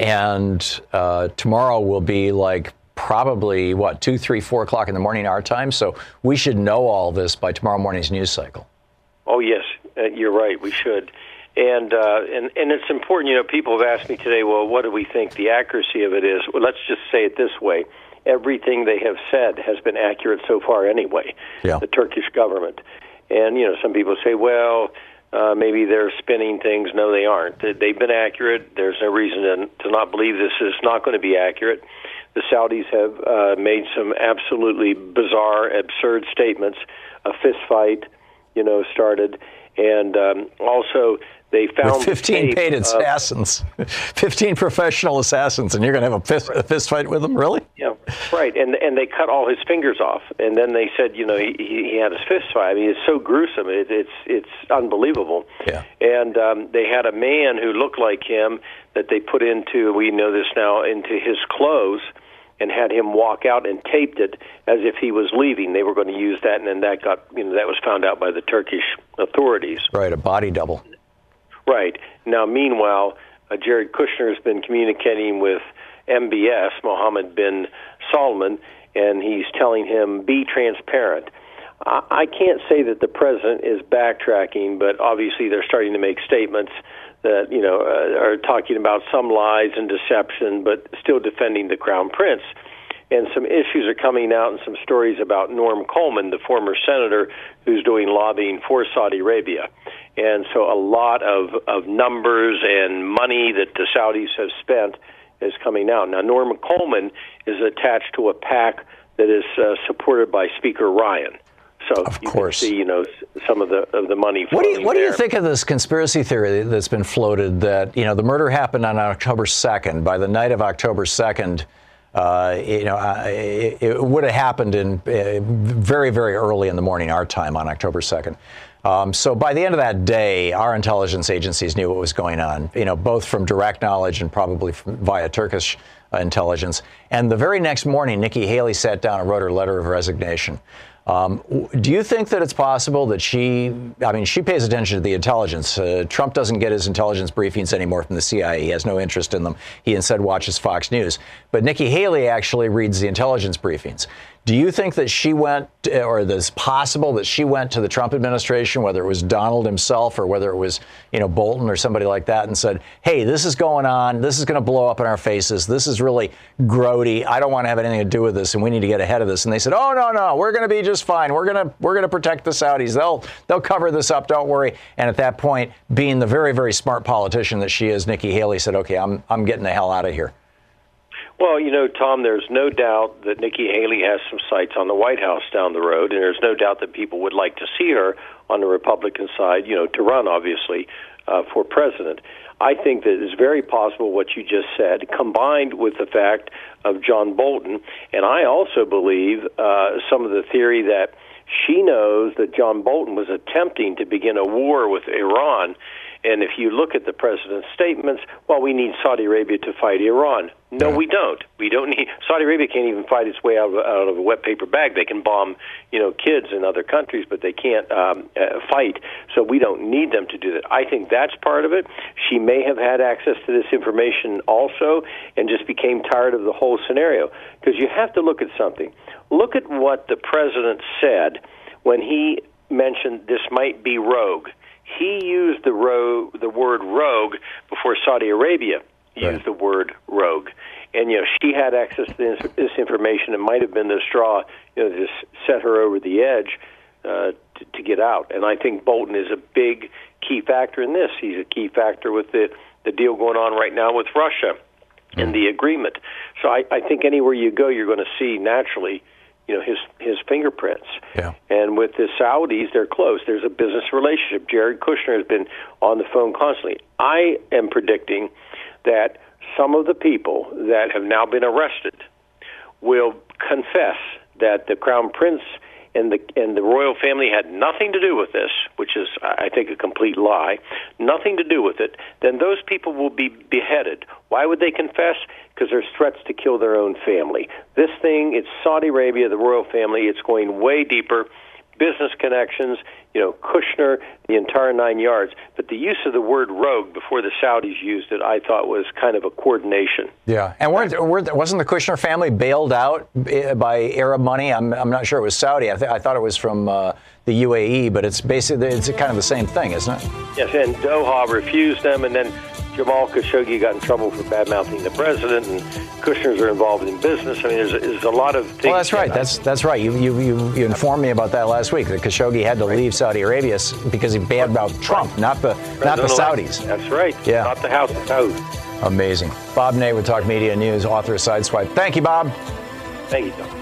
S4: And tomorrow will be like probably, 2, 3, 4 o'clock in the morning our time. So we should know all this by tomorrow morning's news cycle.
S8: Oh, yes, you're right. We should. And it's important. People have asked me today, well, what do we think the accuracy of it is? Well, let's just say it this way. Everything they have said has been accurate so far anyway, the Turkish government. And, some people say, well, maybe they're spinning things. No, they aren't. They've been accurate. There's no reason to not believe this is not going to be accurate. The Saudis have made some absolutely bizarre, absurd statements. A fist fight, started. And also they found
S4: with 15 paid assassins, 15 professional assassins, and you're going to have a fist fight with them, really?
S8: Yeah, right. And they cut all his fingers off, and then they said, he had his fist fight. I mean, it's so gruesome. It's unbelievable.
S4: Yeah.
S8: And they had a man who looked like him that they put into, we know this now, into his clothes, and had him walk out and taped it as if he was leaving. They were going to use that, and then that got, that was found out by the Turkish authorities.
S4: Right, a body double.
S8: Right. Now, meanwhile, Jared Kushner has been communicating with MBS, Mohammed bin Salman, and he's telling him, be transparent. I can't say that the president is backtracking, but obviously they're starting to make statements that, are talking about some lies and deception, but still defending the Crown Prince. And some issues are coming out and some stories about Norm Coleman, the former senator who's doing lobbying for Saudi Arabia. And so a lot of numbers and money that the Saudis have spent is coming out. Now, Norm Coleman is attached to a PAC that is supported by Speaker Ryan. So
S4: of
S8: you
S4: course.
S8: can see, some of the money
S4: What do you
S8: there.
S4: think of this conspiracy theory that's been floated that, the murder happened on October 2nd. By the night of October 2nd, it would have happened in very, very early in the morning, our time on October 2nd. So by the end of that day, our intelligence agencies knew what was going on, both from direct knowledge and probably via Turkish intelligence. And the very next morning, Nikki Haley sat down and wrote her letter of resignation. Do you think that it's possible that she pays attention to the intelligence. Trump doesn't get his intelligence briefings anymore from the CIA. He has no interest in them. He instead watches Fox News. But Nikki Haley actually reads the intelligence briefings. Do you think that she went, or that it's possible that she went to the Trump administration, whether it was Donald himself or whether it was, Bolton or somebody like that, and said, hey, this is going on. This is going to blow up in our faces. This is really grody. I don't want to have anything to do with this, and we need to get ahead of this. And they said, oh, no, we're going to be just fine. We're going to protect the Saudis. They'll cover this up. Don't worry. And at that point, being the very, very smart politician that she is, Nikki Haley said, okay, I'm getting the hell out of here.
S8: Well, Tom, there's no doubt that Nikki Haley has some sights on the White House down the road, and there's no doubt that people would like to see her on the Republican side, to run, obviously, for president. I think that it's very possible what you just said, combined with the fact of John Bolton, and I also believe some of the theory that she knows that John Bolton was attempting to begin a war with Iran. And if you look at the president's statements, well, we need Saudi Arabia to fight Iran. No, we don't. We don't need. Saudi Arabia can't even fight its way out of a wet paper bag. They can bomb, kids in other countries, but they can't fight. So we don't need them to do that. I think that's part of it. She may have had access to this information also and just became tired of the whole scenario. Because you have to look at something. Look at what the president said when he mentioned this might be rogue. He used the word rogue before Saudi Arabia used the word rogue. And, she had access to this information. It might have been the straw, to just set her over the edge to get out. And I think Bolton is a big key factor in this. He's a key factor with the deal going on right now with Russia and the agreement. So I think anywhere you go, you're going to see naturally his fingerprints. Yeah. And with the Saudis, they're close. There's a business relationship. Jared Kushner has been on the phone constantly. I am predicting that some of the people that have now been arrested will confess that the Crown Prince and the royal family had nothing to do with this, which is, I think, a complete lie, nothing to do with it. Then those people will be beheaded. Why would they confess? Because there's threats to kill their own family. This thing, it's Saudi Arabia, the royal family. It's going way deeper. Business connections, Kushner, the entire 9 yards. But the use of the word rogue before the Saudis used it, I thought was kind of a coordination.
S4: Yeah, and wasn't the Kushner family bailed out by Arab money? I'm not sure it was Saudi. I thought it was from the UAE, but it's kind of the same thing, isn't it?
S8: Yes, and Doha refused them, and then Jamal Khashoggi got in trouble for bad-mouthing the president, and Kushner's are involved in business. I mean, there's a lot of things.
S4: Well, that's right. That's right. You informed me about that last week, that Khashoggi had to leave Saudi Arabia because he badmouthed Trump, not the Saudis.
S8: That's right.
S4: Yeah.
S8: Not the House of Saud.
S4: Amazing. Bob Ney with Talk Media News, author of Sideswipe. Thank you, Bob.
S8: Thank you, Tom.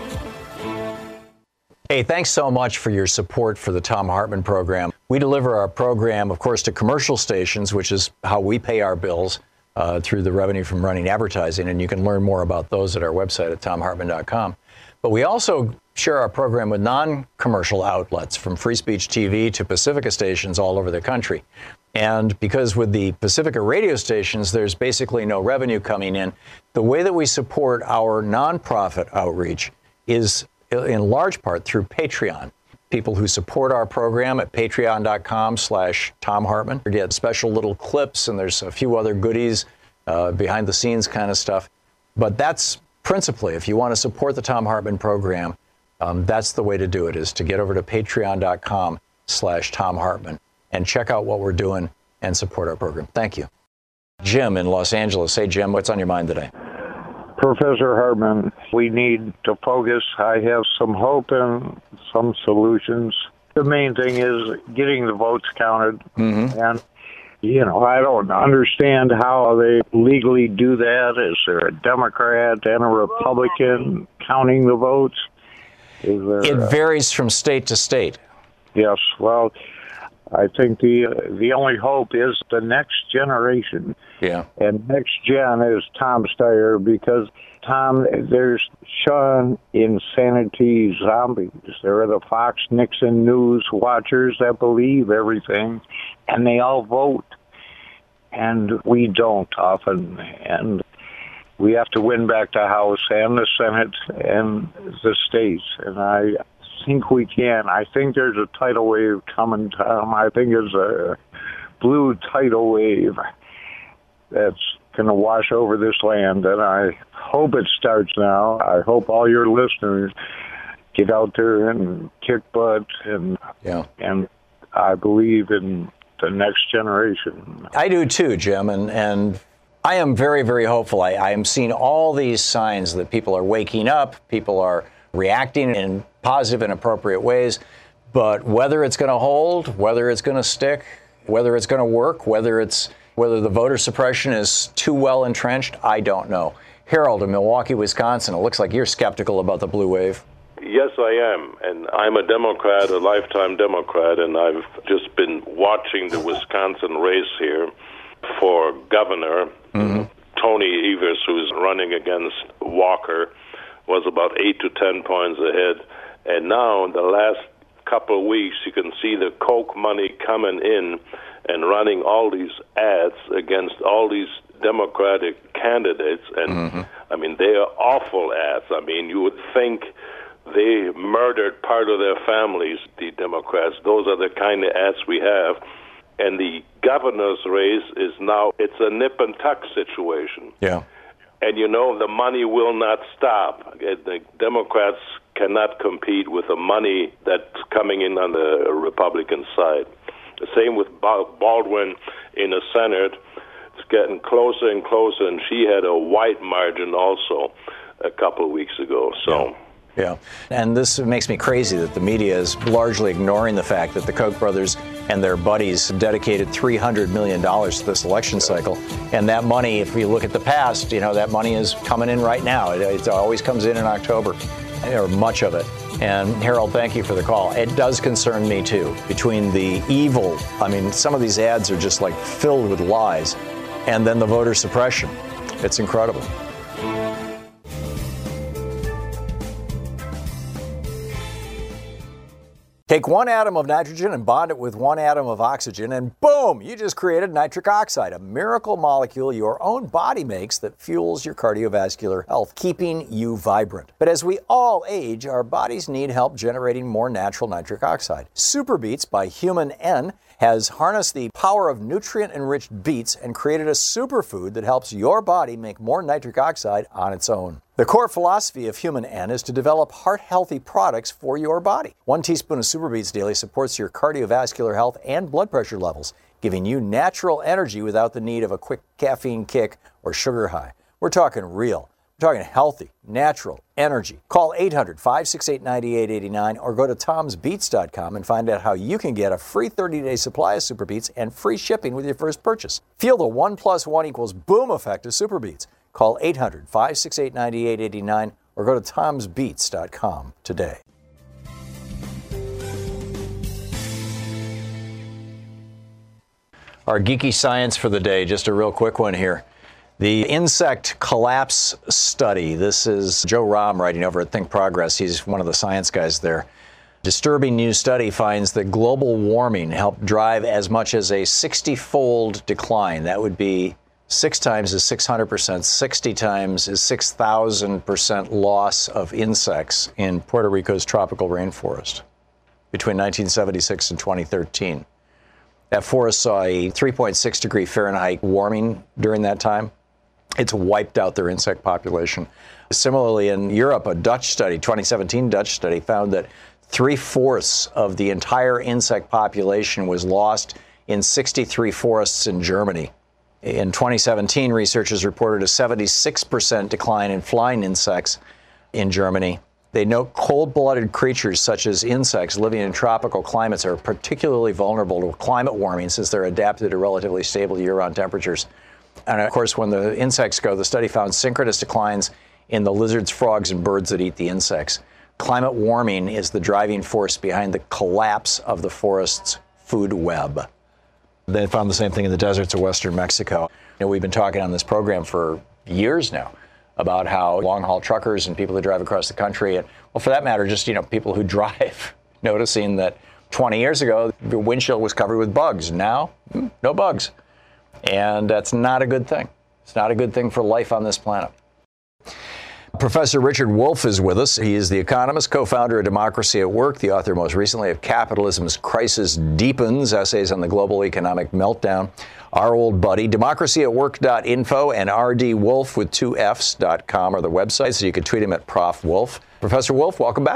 S4: Hey, thanks so much for your support for the Thom Hartmann program. We deliver our program, of course, to commercial stations, which is how we pay our bills through the revenue from running advertising. And you can learn more about those at our website at thomhartmann.com. But we also share our program with non-commercial outlets, from Free Speech TV to Pacifica stations all over the country. And because with the Pacifica radio stations, there's basically no revenue coming in, the way that we support our nonprofit outreach is in large part through Patreon. People who support our program at patreon.com/Thom Hartmann get special little clips, and there's a few other goodies, behind the scenes kind of stuff. But that's principally, if you want to support the Thom Hartmann program, that's the way to do it, is to get over to patreon.com/Thom Hartmann and check out what we're doing and support our program. Thank you. Jim in Los Angeles. Hey, Jim, what's on your mind today?
S9: Professor Hartmann, we need to focus. I have some hope and some solutions. The main thing is getting the votes counted. Mm-hmm. And, I don't understand how they legally do that. Is there a Democrat and a Republican counting the votes?
S4: It varies from state to state.
S9: Yes, well, I think the only hope is the next generation.
S4: Yeah.
S9: And next gen is Tom Steyer, because there's Sean Insanity Zombies. There are the Fox Nixon News watchers that believe everything, and they all vote. And we don't often. And we have to win back the House and the Senate and the states. And I think we can. I think there's a tidal wave coming, Tom. I think it's a blue tidal wave that's going to wash over this land, and I hope it starts now. I hope all your listeners get out there and kick butt, and I believe in the next generation.
S4: I do too, Jim, and I am very, very hopeful. I am seeing all these signs that people are waking up, people are reacting in positive and appropriate ways, but whether it's going to hold, whether it's going to stick, whether it's going to work, whether the voter suppression is too well entrenched, I don't know. Harold in Milwaukee, Wisconsin, it looks like you're skeptical about the blue wave.
S10: Yes, I am. And I'm a Democrat, a lifetime Democrat, and I've just been watching the Wisconsin race here for governor. Mm-hmm. Tony Evers, who's running against Walker, was about 8 to 10 points ahead. And now, in the last couple of weeks, you can see the Koch money coming in and running all these ads against all these Democratic candidates. And, I mean, they are awful ads. I mean, you would think they murdered part of their families, the Democrats. Those are the kind of ads we have. And the governor's race is now, it's a nip and tuck situation.
S4: Yeah.
S10: And, you know, the money will not stop. The Democrats cannot compete with the money that's coming in on the Republican side. The same with Baldwin in the Senate. It's getting closer and closer, and she had a white margin also a couple of weeks ago. So.
S4: Yeah, and this makes me crazy that the media is largely ignoring the fact that the Koch brothers and their buddies dedicated $300 million to this election cycle. And that money, if you look at the past, you know, that money is coming in right now. It always comes in October, or much of it. And Harold, thank you for the call. It does concern me, too, between the evil. I mean, some of these ads are just like filled with lies, and then the voter suppression. It's incredible. Take 1 atom of nitrogen and bond it with 1 atom of oxygen, and boom, you just created nitric oxide, a miracle molecule your own body makes that fuels your cardiovascular health, keeping you vibrant. But as we all age, our bodies need help generating more natural nitric oxide. Super Beets by Human N has harnessed the power of nutrient-enriched beets and created a superfood that helps your body make more nitric oxide on its own. The core philosophy of Human N is to develop heart-healthy products for your body. 1 teaspoon of Super Beets daily supports your cardiovascular health and blood pressure levels, giving you natural energy without the need of a quick caffeine kick or sugar high. We're talking real. We're talking healthy, natural energy. Call 800-568-9889 or go to tomsbeets.com and find out how you can get a free 30-day supply of Super Beets and free shipping with your first purchase. Feel the 1 + 1 = boom effect of Super Beets. Call 800-568-9889 or go to tomsbeets.com today. Our geeky science for the day, just a real quick one here. The insect collapse study. This is Joe Rahm writing over at Think Progress. He's one of the science guys there. Disturbing new study finds that global warming helped drive as much as a 60-fold decline. That would be 6 times is 600%, 60 times is 6,000% loss of insects in Puerto Rico's tropical rainforest between 1976 and 2013. That forest saw a 3.6 degree Fahrenheit warming during that time. It's wiped out their insect population. Similarly, in Europe, a Dutch study, 2017 Dutch study, found that 3/4 of the entire insect population was lost in 63 forests in Germany. In 2017, researchers reported a 76% decline in flying insects in Germany. They note cold-blooded creatures such as insects living in tropical climates are particularly vulnerable to climate warming since they're adapted to relatively stable year-round temperatures. And of course, when the insects go, the study found synchronous declines in the lizards, frogs, and birds that eat the insects. Climate warming is the driving force behind the collapse of the forest's food web. They found the same thing in the deserts of western Mexico. You know, we've been talking on this program for years now about how long-haul truckers and people who drive across the country, and, well, for that matter, just, you know, people who drive, noticing that 20 years ago, the windshield was covered with bugs. Now, no bugs. And that's not a good thing. It's not a good thing for life on this planet. Professor Richard Wolff is with us. He is the economist, co-founder of Democracy at Work, the author most recently of Capitalism's Crisis Deepens, Essays on the Global Economic Meltdown. Our old buddy, democracyatwork.info and rdwolf with 2 Fs.com are the websites, so you can tweet him at Prof. Wolff. Professor Wolff, welcome back.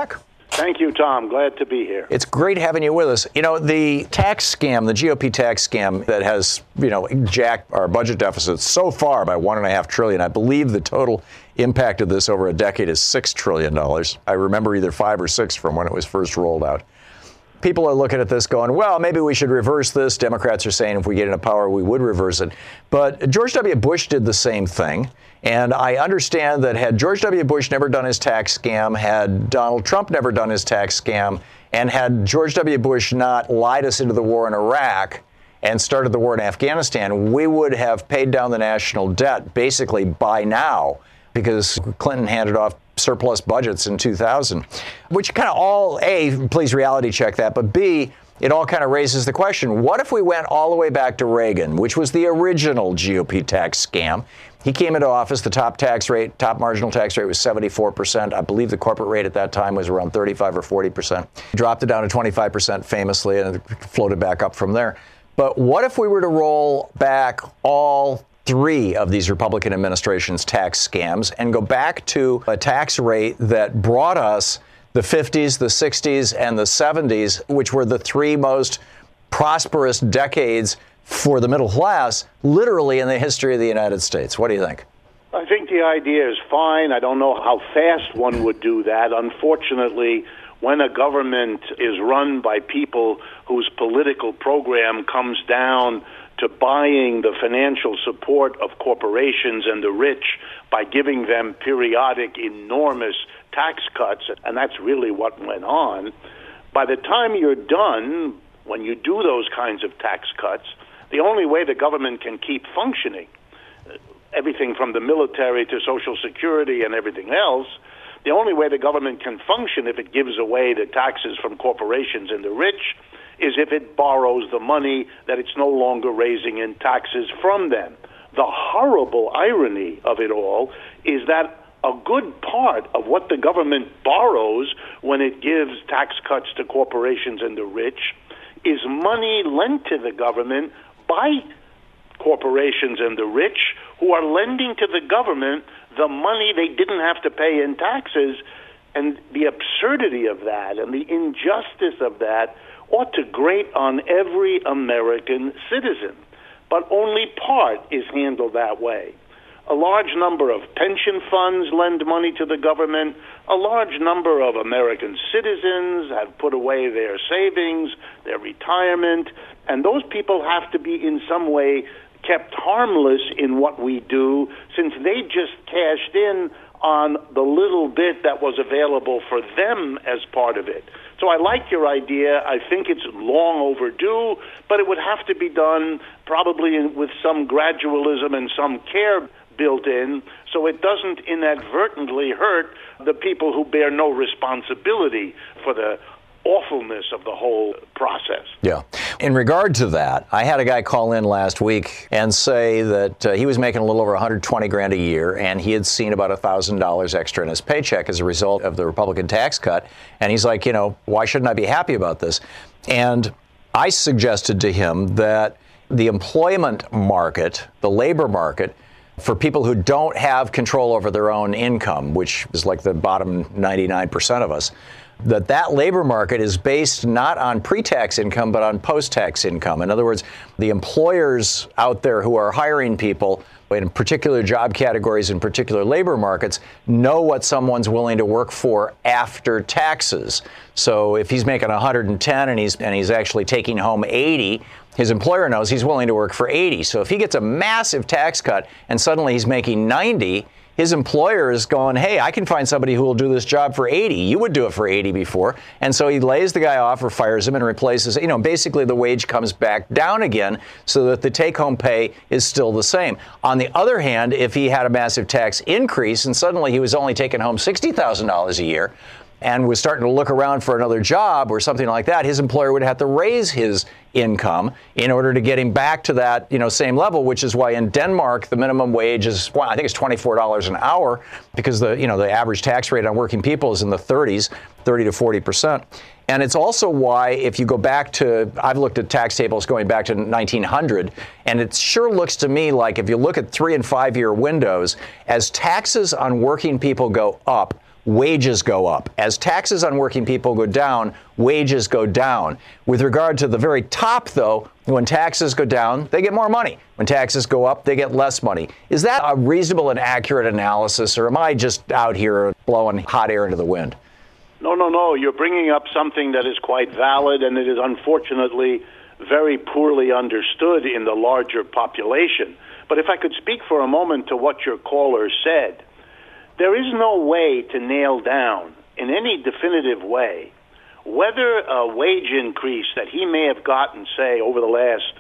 S11: Thank you, Tom. Glad to be here.
S4: It's great having you with us. You know, the tax scam, the GOP tax scam that has, jacked our budget deficit so far by $1.5 trillion. I believe the total impact of this over a decade is $6 trillion. I remember either 5 or 6 from when it was first rolled out. People are looking at this going, well, maybe we should reverse this. Democrats are saying if we get into power, we would reverse it. But George W. Bush did the same thing. And I understand that had George W. Bush never done his tax scam, had Donald Trump never done his tax scam, and had George W. Bush not lied us into the war in Iraq and started the war in Afghanistan, we would have paid down the national debt basically by now, because Clinton handed off surplus budgets in 2000, which kind of all, A, please reality check that, but B, it all kind of raises the question, what if we went all the way back to Reagan, which was the original GOP tax scam? He came into office, the top marginal tax rate was 74%. I believe the corporate rate at that time was around 35 or 40%. He dropped it down to 25% famously and floated back up from there. But what if we were to roll back all 3 of these Republican administrations' tax scams and go back to a tax rate that brought us the 50s, the 60s, and the 70s, which were the 3 most prosperous decades for the middle class, literally in the history of the United States? What do you think?
S11: I think the idea is fine. I don't know how fast one would do that. Unfortunately, when a government is run by people whose political program comes down to buying the financial support of corporations and the rich by giving them periodic enormous tax cuts, and that's really what went on, by the time you're done, when you do those kinds of tax cuts, the only way the government can keep functioning, everything from the military to Social Security and everything else, the only way the government can function if it gives away the taxes from corporations and the rich is if it borrows the money that it's no longer raising in taxes from them. The horrible irony of it all is that a good part of what the government borrows when it gives tax cuts to corporations and the rich is money lent to the government by corporations and the rich who are lending to the government the money they didn't have to pay in taxes. And the absurdity of that and the injustice of that ought to grate on every American citizen. But only part is handled that way. A large number of pension funds lend money to the government. A large number of American citizens have put away their savings, their retirement, and those people have to be in some way kept harmless in what we do, since they just cashed in on the little bit that was available for them as part of it. So I like your idea. I think it's long overdue, but it would have to be done probably with some gradualism and some care built in, so it doesn't inadvertently hurt the people who bear no responsibility for the awfulness of the whole process.
S4: Yeah. In regard to that, I had a guy call in last week and say that he was making a little over $120,000 a year, and he had seen about $1,000 extra in his paycheck as a result of the Republican tax cut. And he's like, why shouldn't I be happy about this? And I suggested to him that the employment market, the labor market, for people who don't have control over their own income, which is like the bottom 99% of us, that labor market is based not on pre-tax income, but on post-tax income. In other words, the employers out there who are hiring people in particular job categories in particular labor markets know what someone's willing to work for after taxes. So if he's making 110 and he's actually taking home 80, his employer knows he's willing to work for 80. So if he gets a massive tax cut and suddenly he's making 90, his employer is going, hey, I can find somebody who will do this job for 80. You would do it for 80 before. And so he lays the guy off or fires him and replaces, basically the wage comes back down again so that the take-home pay is still the same. On the other hand, if he had a massive tax increase and suddenly he was only taking home $60,000 a year and was starting to look around for another job or something like that, his employer would have to raise his income in order to get him back to that, same level, which is why in Denmark, the minimum wage is, I think it's $24 an hour, because the average tax rate on working people is in the 30s, 30 to 40%. And it's also why, if you go back to, I've looked at tax tables going back to 1900, and it sure looks to me like if you look at 3 and 5 year windows, as taxes on working people go up, wages go up. As taxes on working people go down, wages go down. With regard to the very top, though, when taxes go down, they get more money. When taxes go up, they get less money. Is that a reasonable and accurate analysis, or am I just out here blowing hot air into the wind?
S11: No. You're bringing up something that is quite valid, and it is unfortunately very poorly understood in the larger population. But if I could speak for a moment to what your caller said, there is no way to nail down in any definitive way whether a wage increase that he may have gotten, say, over the last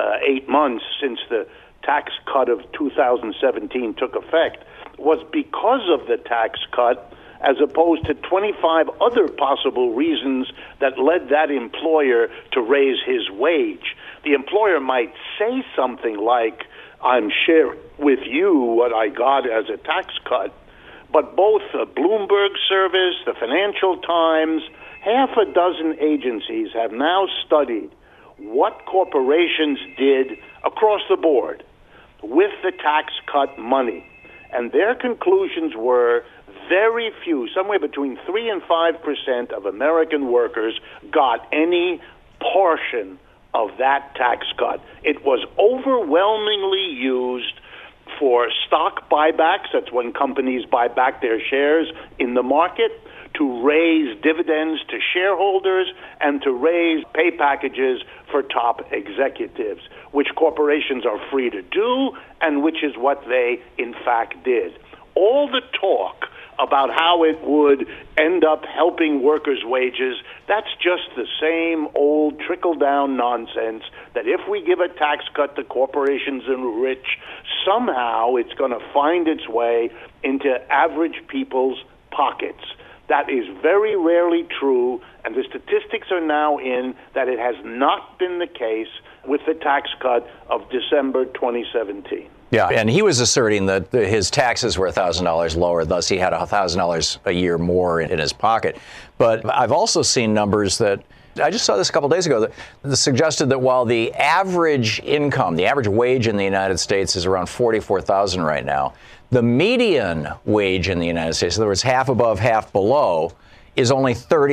S11: 8 months since the tax cut of 2017 took effect, was because of the tax cut as opposed to 25 other possible reasons that led that employer to raise his wage. The employer might say something like, I'm sharing with you what I got as a tax cut, but both the Bloomberg service, the Financial Times, half a dozen agencies have now studied what corporations did across the board with the tax cut money. And their conclusions were very few, somewhere between 3 and 5% of American workers got any portion of that tax cut. It was overwhelmingly used for stock buybacks, that's when companies buy back their shares in the market, to raise dividends to shareholders, and to raise pay packages for top executives, which corporations are free to do, and which is what they, in fact, did. All the talk about how it would end up helping workers' wages, that's just the same old trickle-down nonsense that if we give a tax cut to corporations and rich, somehow it's going to find its way into average people's pockets. That is very rarely true, and the statistics are now in that it has not been the case with the tax cut of December 2017.
S4: Yeah, and he was asserting that his taxes were $1,000 lower, thus he had $1,000 a year more in his pocket. But I've also seen numbers that, I just saw this a couple days ago, that suggested that while the average income, the average wage in the United States is around $44,000 right now, the median wage in the United States, in other words, half above, half below, is only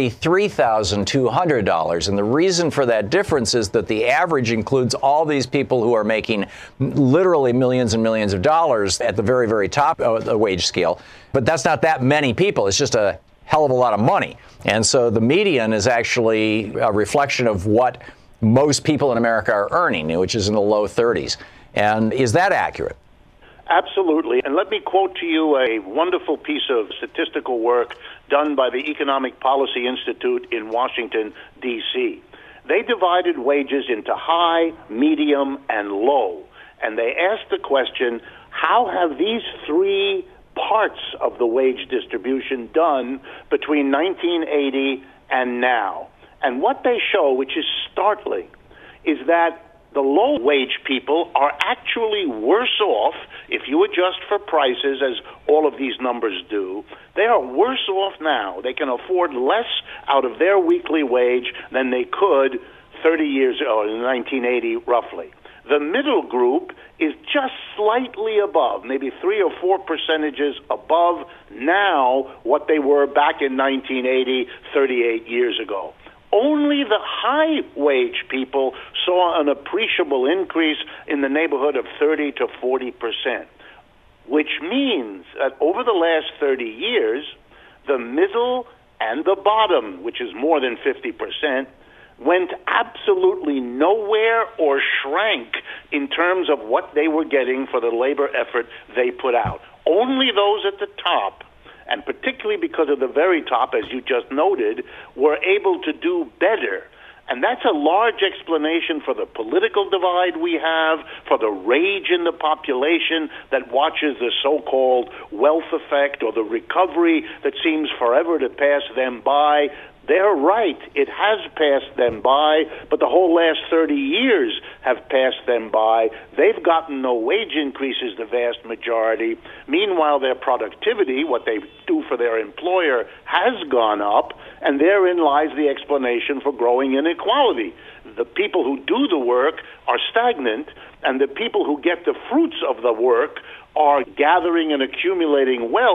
S4: $33,200. And the reason for that difference is that the average includes all these people who are making literally millions and millions of dollars at the very, very top of the wage scale. But that's not that many people. It's just a hell of a lot of money. And so the median is actually a reflection of what most people in America are earning, which is in the low 30s. And is that accurate?
S11: Absolutely. And let me quote to you a wonderful piece of statistical work done by the Economic Policy Institute in Washington, D.C. They divided wages into high, medium, and low. And they asked the question, how have these three parts of the wage distribution done between 1980 and now? And what they show, which is startling, is that the low-wage people are actually worse off, if you adjust for prices, as all of these numbers do. They are worse off now. They can afford less out of their weekly wage than they could 30 years ago, in 1980, roughly. The middle group is just slightly above, maybe 3 or 4 percentages above now what they were back in 1980, 38 years ago. Only the high-wage people saw an appreciable increase in the neighborhood of 30 to 40%, which means that over the last 30 years, the middle and the bottom, which is more than 50%, went absolutely nowhere or shrank in terms of what they were getting for the labor effort they put out. Only those at the top, and particularly because of the very top, as you just noted, were able to do better. And that's a large explanation for the political divide we have, for the rage in the population that watches the so-called wealth effect or the recovery that seems forever to pass them by. They're right. It has passed them by, but the whole last 30 years have passed them by. They've gotten no wage increases, the vast majority. Meanwhile, their productivity, what they do for their employer, has gone up, and therein lies the explanation for growing inequality. The people who do the work are stagnant, and the people who get the fruits of the work are gathering and accumulating wealth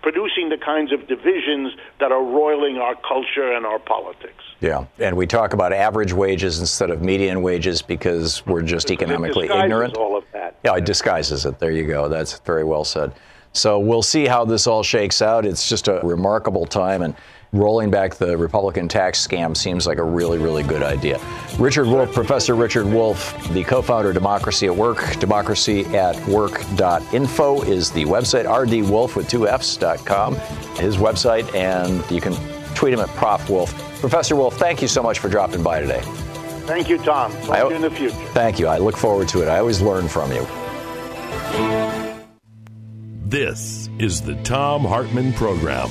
S11: producing the kinds of divisions that are roiling our culture and our politics.
S4: Yeah, and we talk about average wages instead of median wages because we're just economically ignorant.
S11: All of that.
S4: Yeah, it disguises it. There you go. That's very well said. So we'll see how this all shakes out. It's just a remarkable time, and rolling back the Republican tax scam seems like a really, really good idea. Richard Wolff, Professor Richard Wolff, the co-founder of Democracy at Work. democracyatwork.info is the website. rdwolf with 2fs.com, his website, and you can tweet him at Prof. Wolff. Professor Wolff, thank you so much for dropping by today.
S11: Thank you, Tom. Talk to you in the future.
S4: Thank you. I look forward to it. I always learn from you.
S3: This is the Thom Hartmann Program.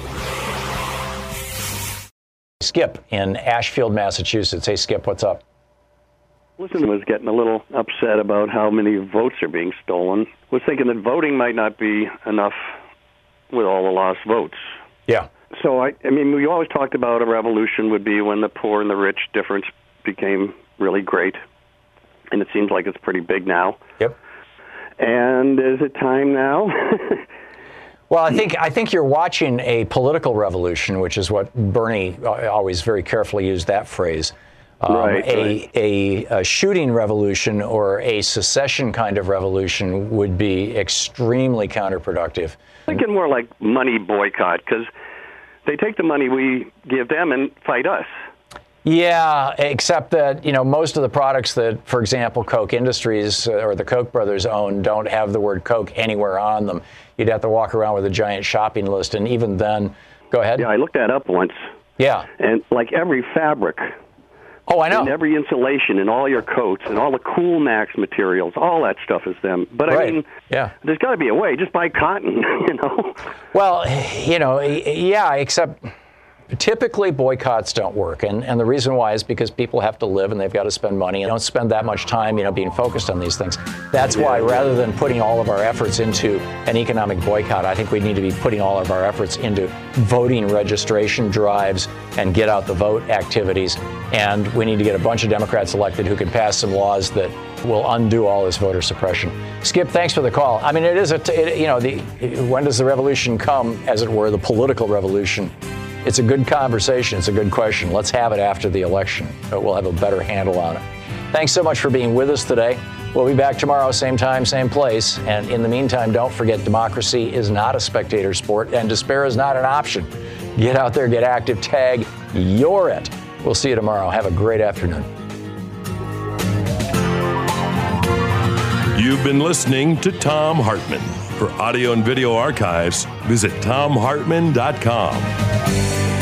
S4: Skip in Ashfield, Massachusetts. Hey, Skip, what's up?
S12: Listen, was getting a little upset about how many votes are being stolen. Was thinking that voting might not be enough with all the lost votes.
S4: Yeah.
S12: So, I mean, we always talked about a revolution would be when the poor and the rich difference became really great. And it seems like it's pretty big now.
S4: Yep.
S12: And is it time now?
S4: Well, I think you're watching a political revolution, which is what Bernie always very carefully used that phrase. A shooting revolution or a secession kind of revolution would be extremely counterproductive.
S12: Thinking more like money boycott, because they take the money we give them and fight us.
S4: Yeah, except that, most of the products that, for example, Koch Industries or the Koch brothers own don't have the word Koch anywhere on them. You'd have to walk around with a giant shopping list, and even then, go ahead.
S12: Yeah, I looked that up once.
S4: Yeah.
S12: And like every fabric.
S4: Oh, I know.
S12: And every insulation and all your coats and all the Cool Max materials, all that stuff is them. But
S4: right.
S12: I mean,
S4: yeah,
S12: there's got to be a way. Just buy cotton,
S4: Well, yeah, except typically boycotts don't work. And the reason why is because people have to live and they've got to spend money and don't spend that much time, being focused on these things. That's why rather than putting all of our efforts into an economic boycott, I think we need to be putting all of our efforts into voting registration drives and get out the vote activities. And we need to get a bunch of Democrats elected who can pass some laws that will undo all this voter suppression. Skip, thanks for the call. I mean, it is when does the revolution come, as it were, the political revolution? It's a good conversation. It's a good question. Let's have it after the election. We'll have a better handle on it. Thanks so much for being with us today. We'll be back tomorrow, same time, same place. And in the meantime, don't forget, democracy is not a spectator sport, and despair is not an option. Get out there, get active, tag, you're it. We'll see you tomorrow. Have a great afternoon.
S3: You've been listening to Thom Hartmann. For audio and video archives, visit thomhartmann.com.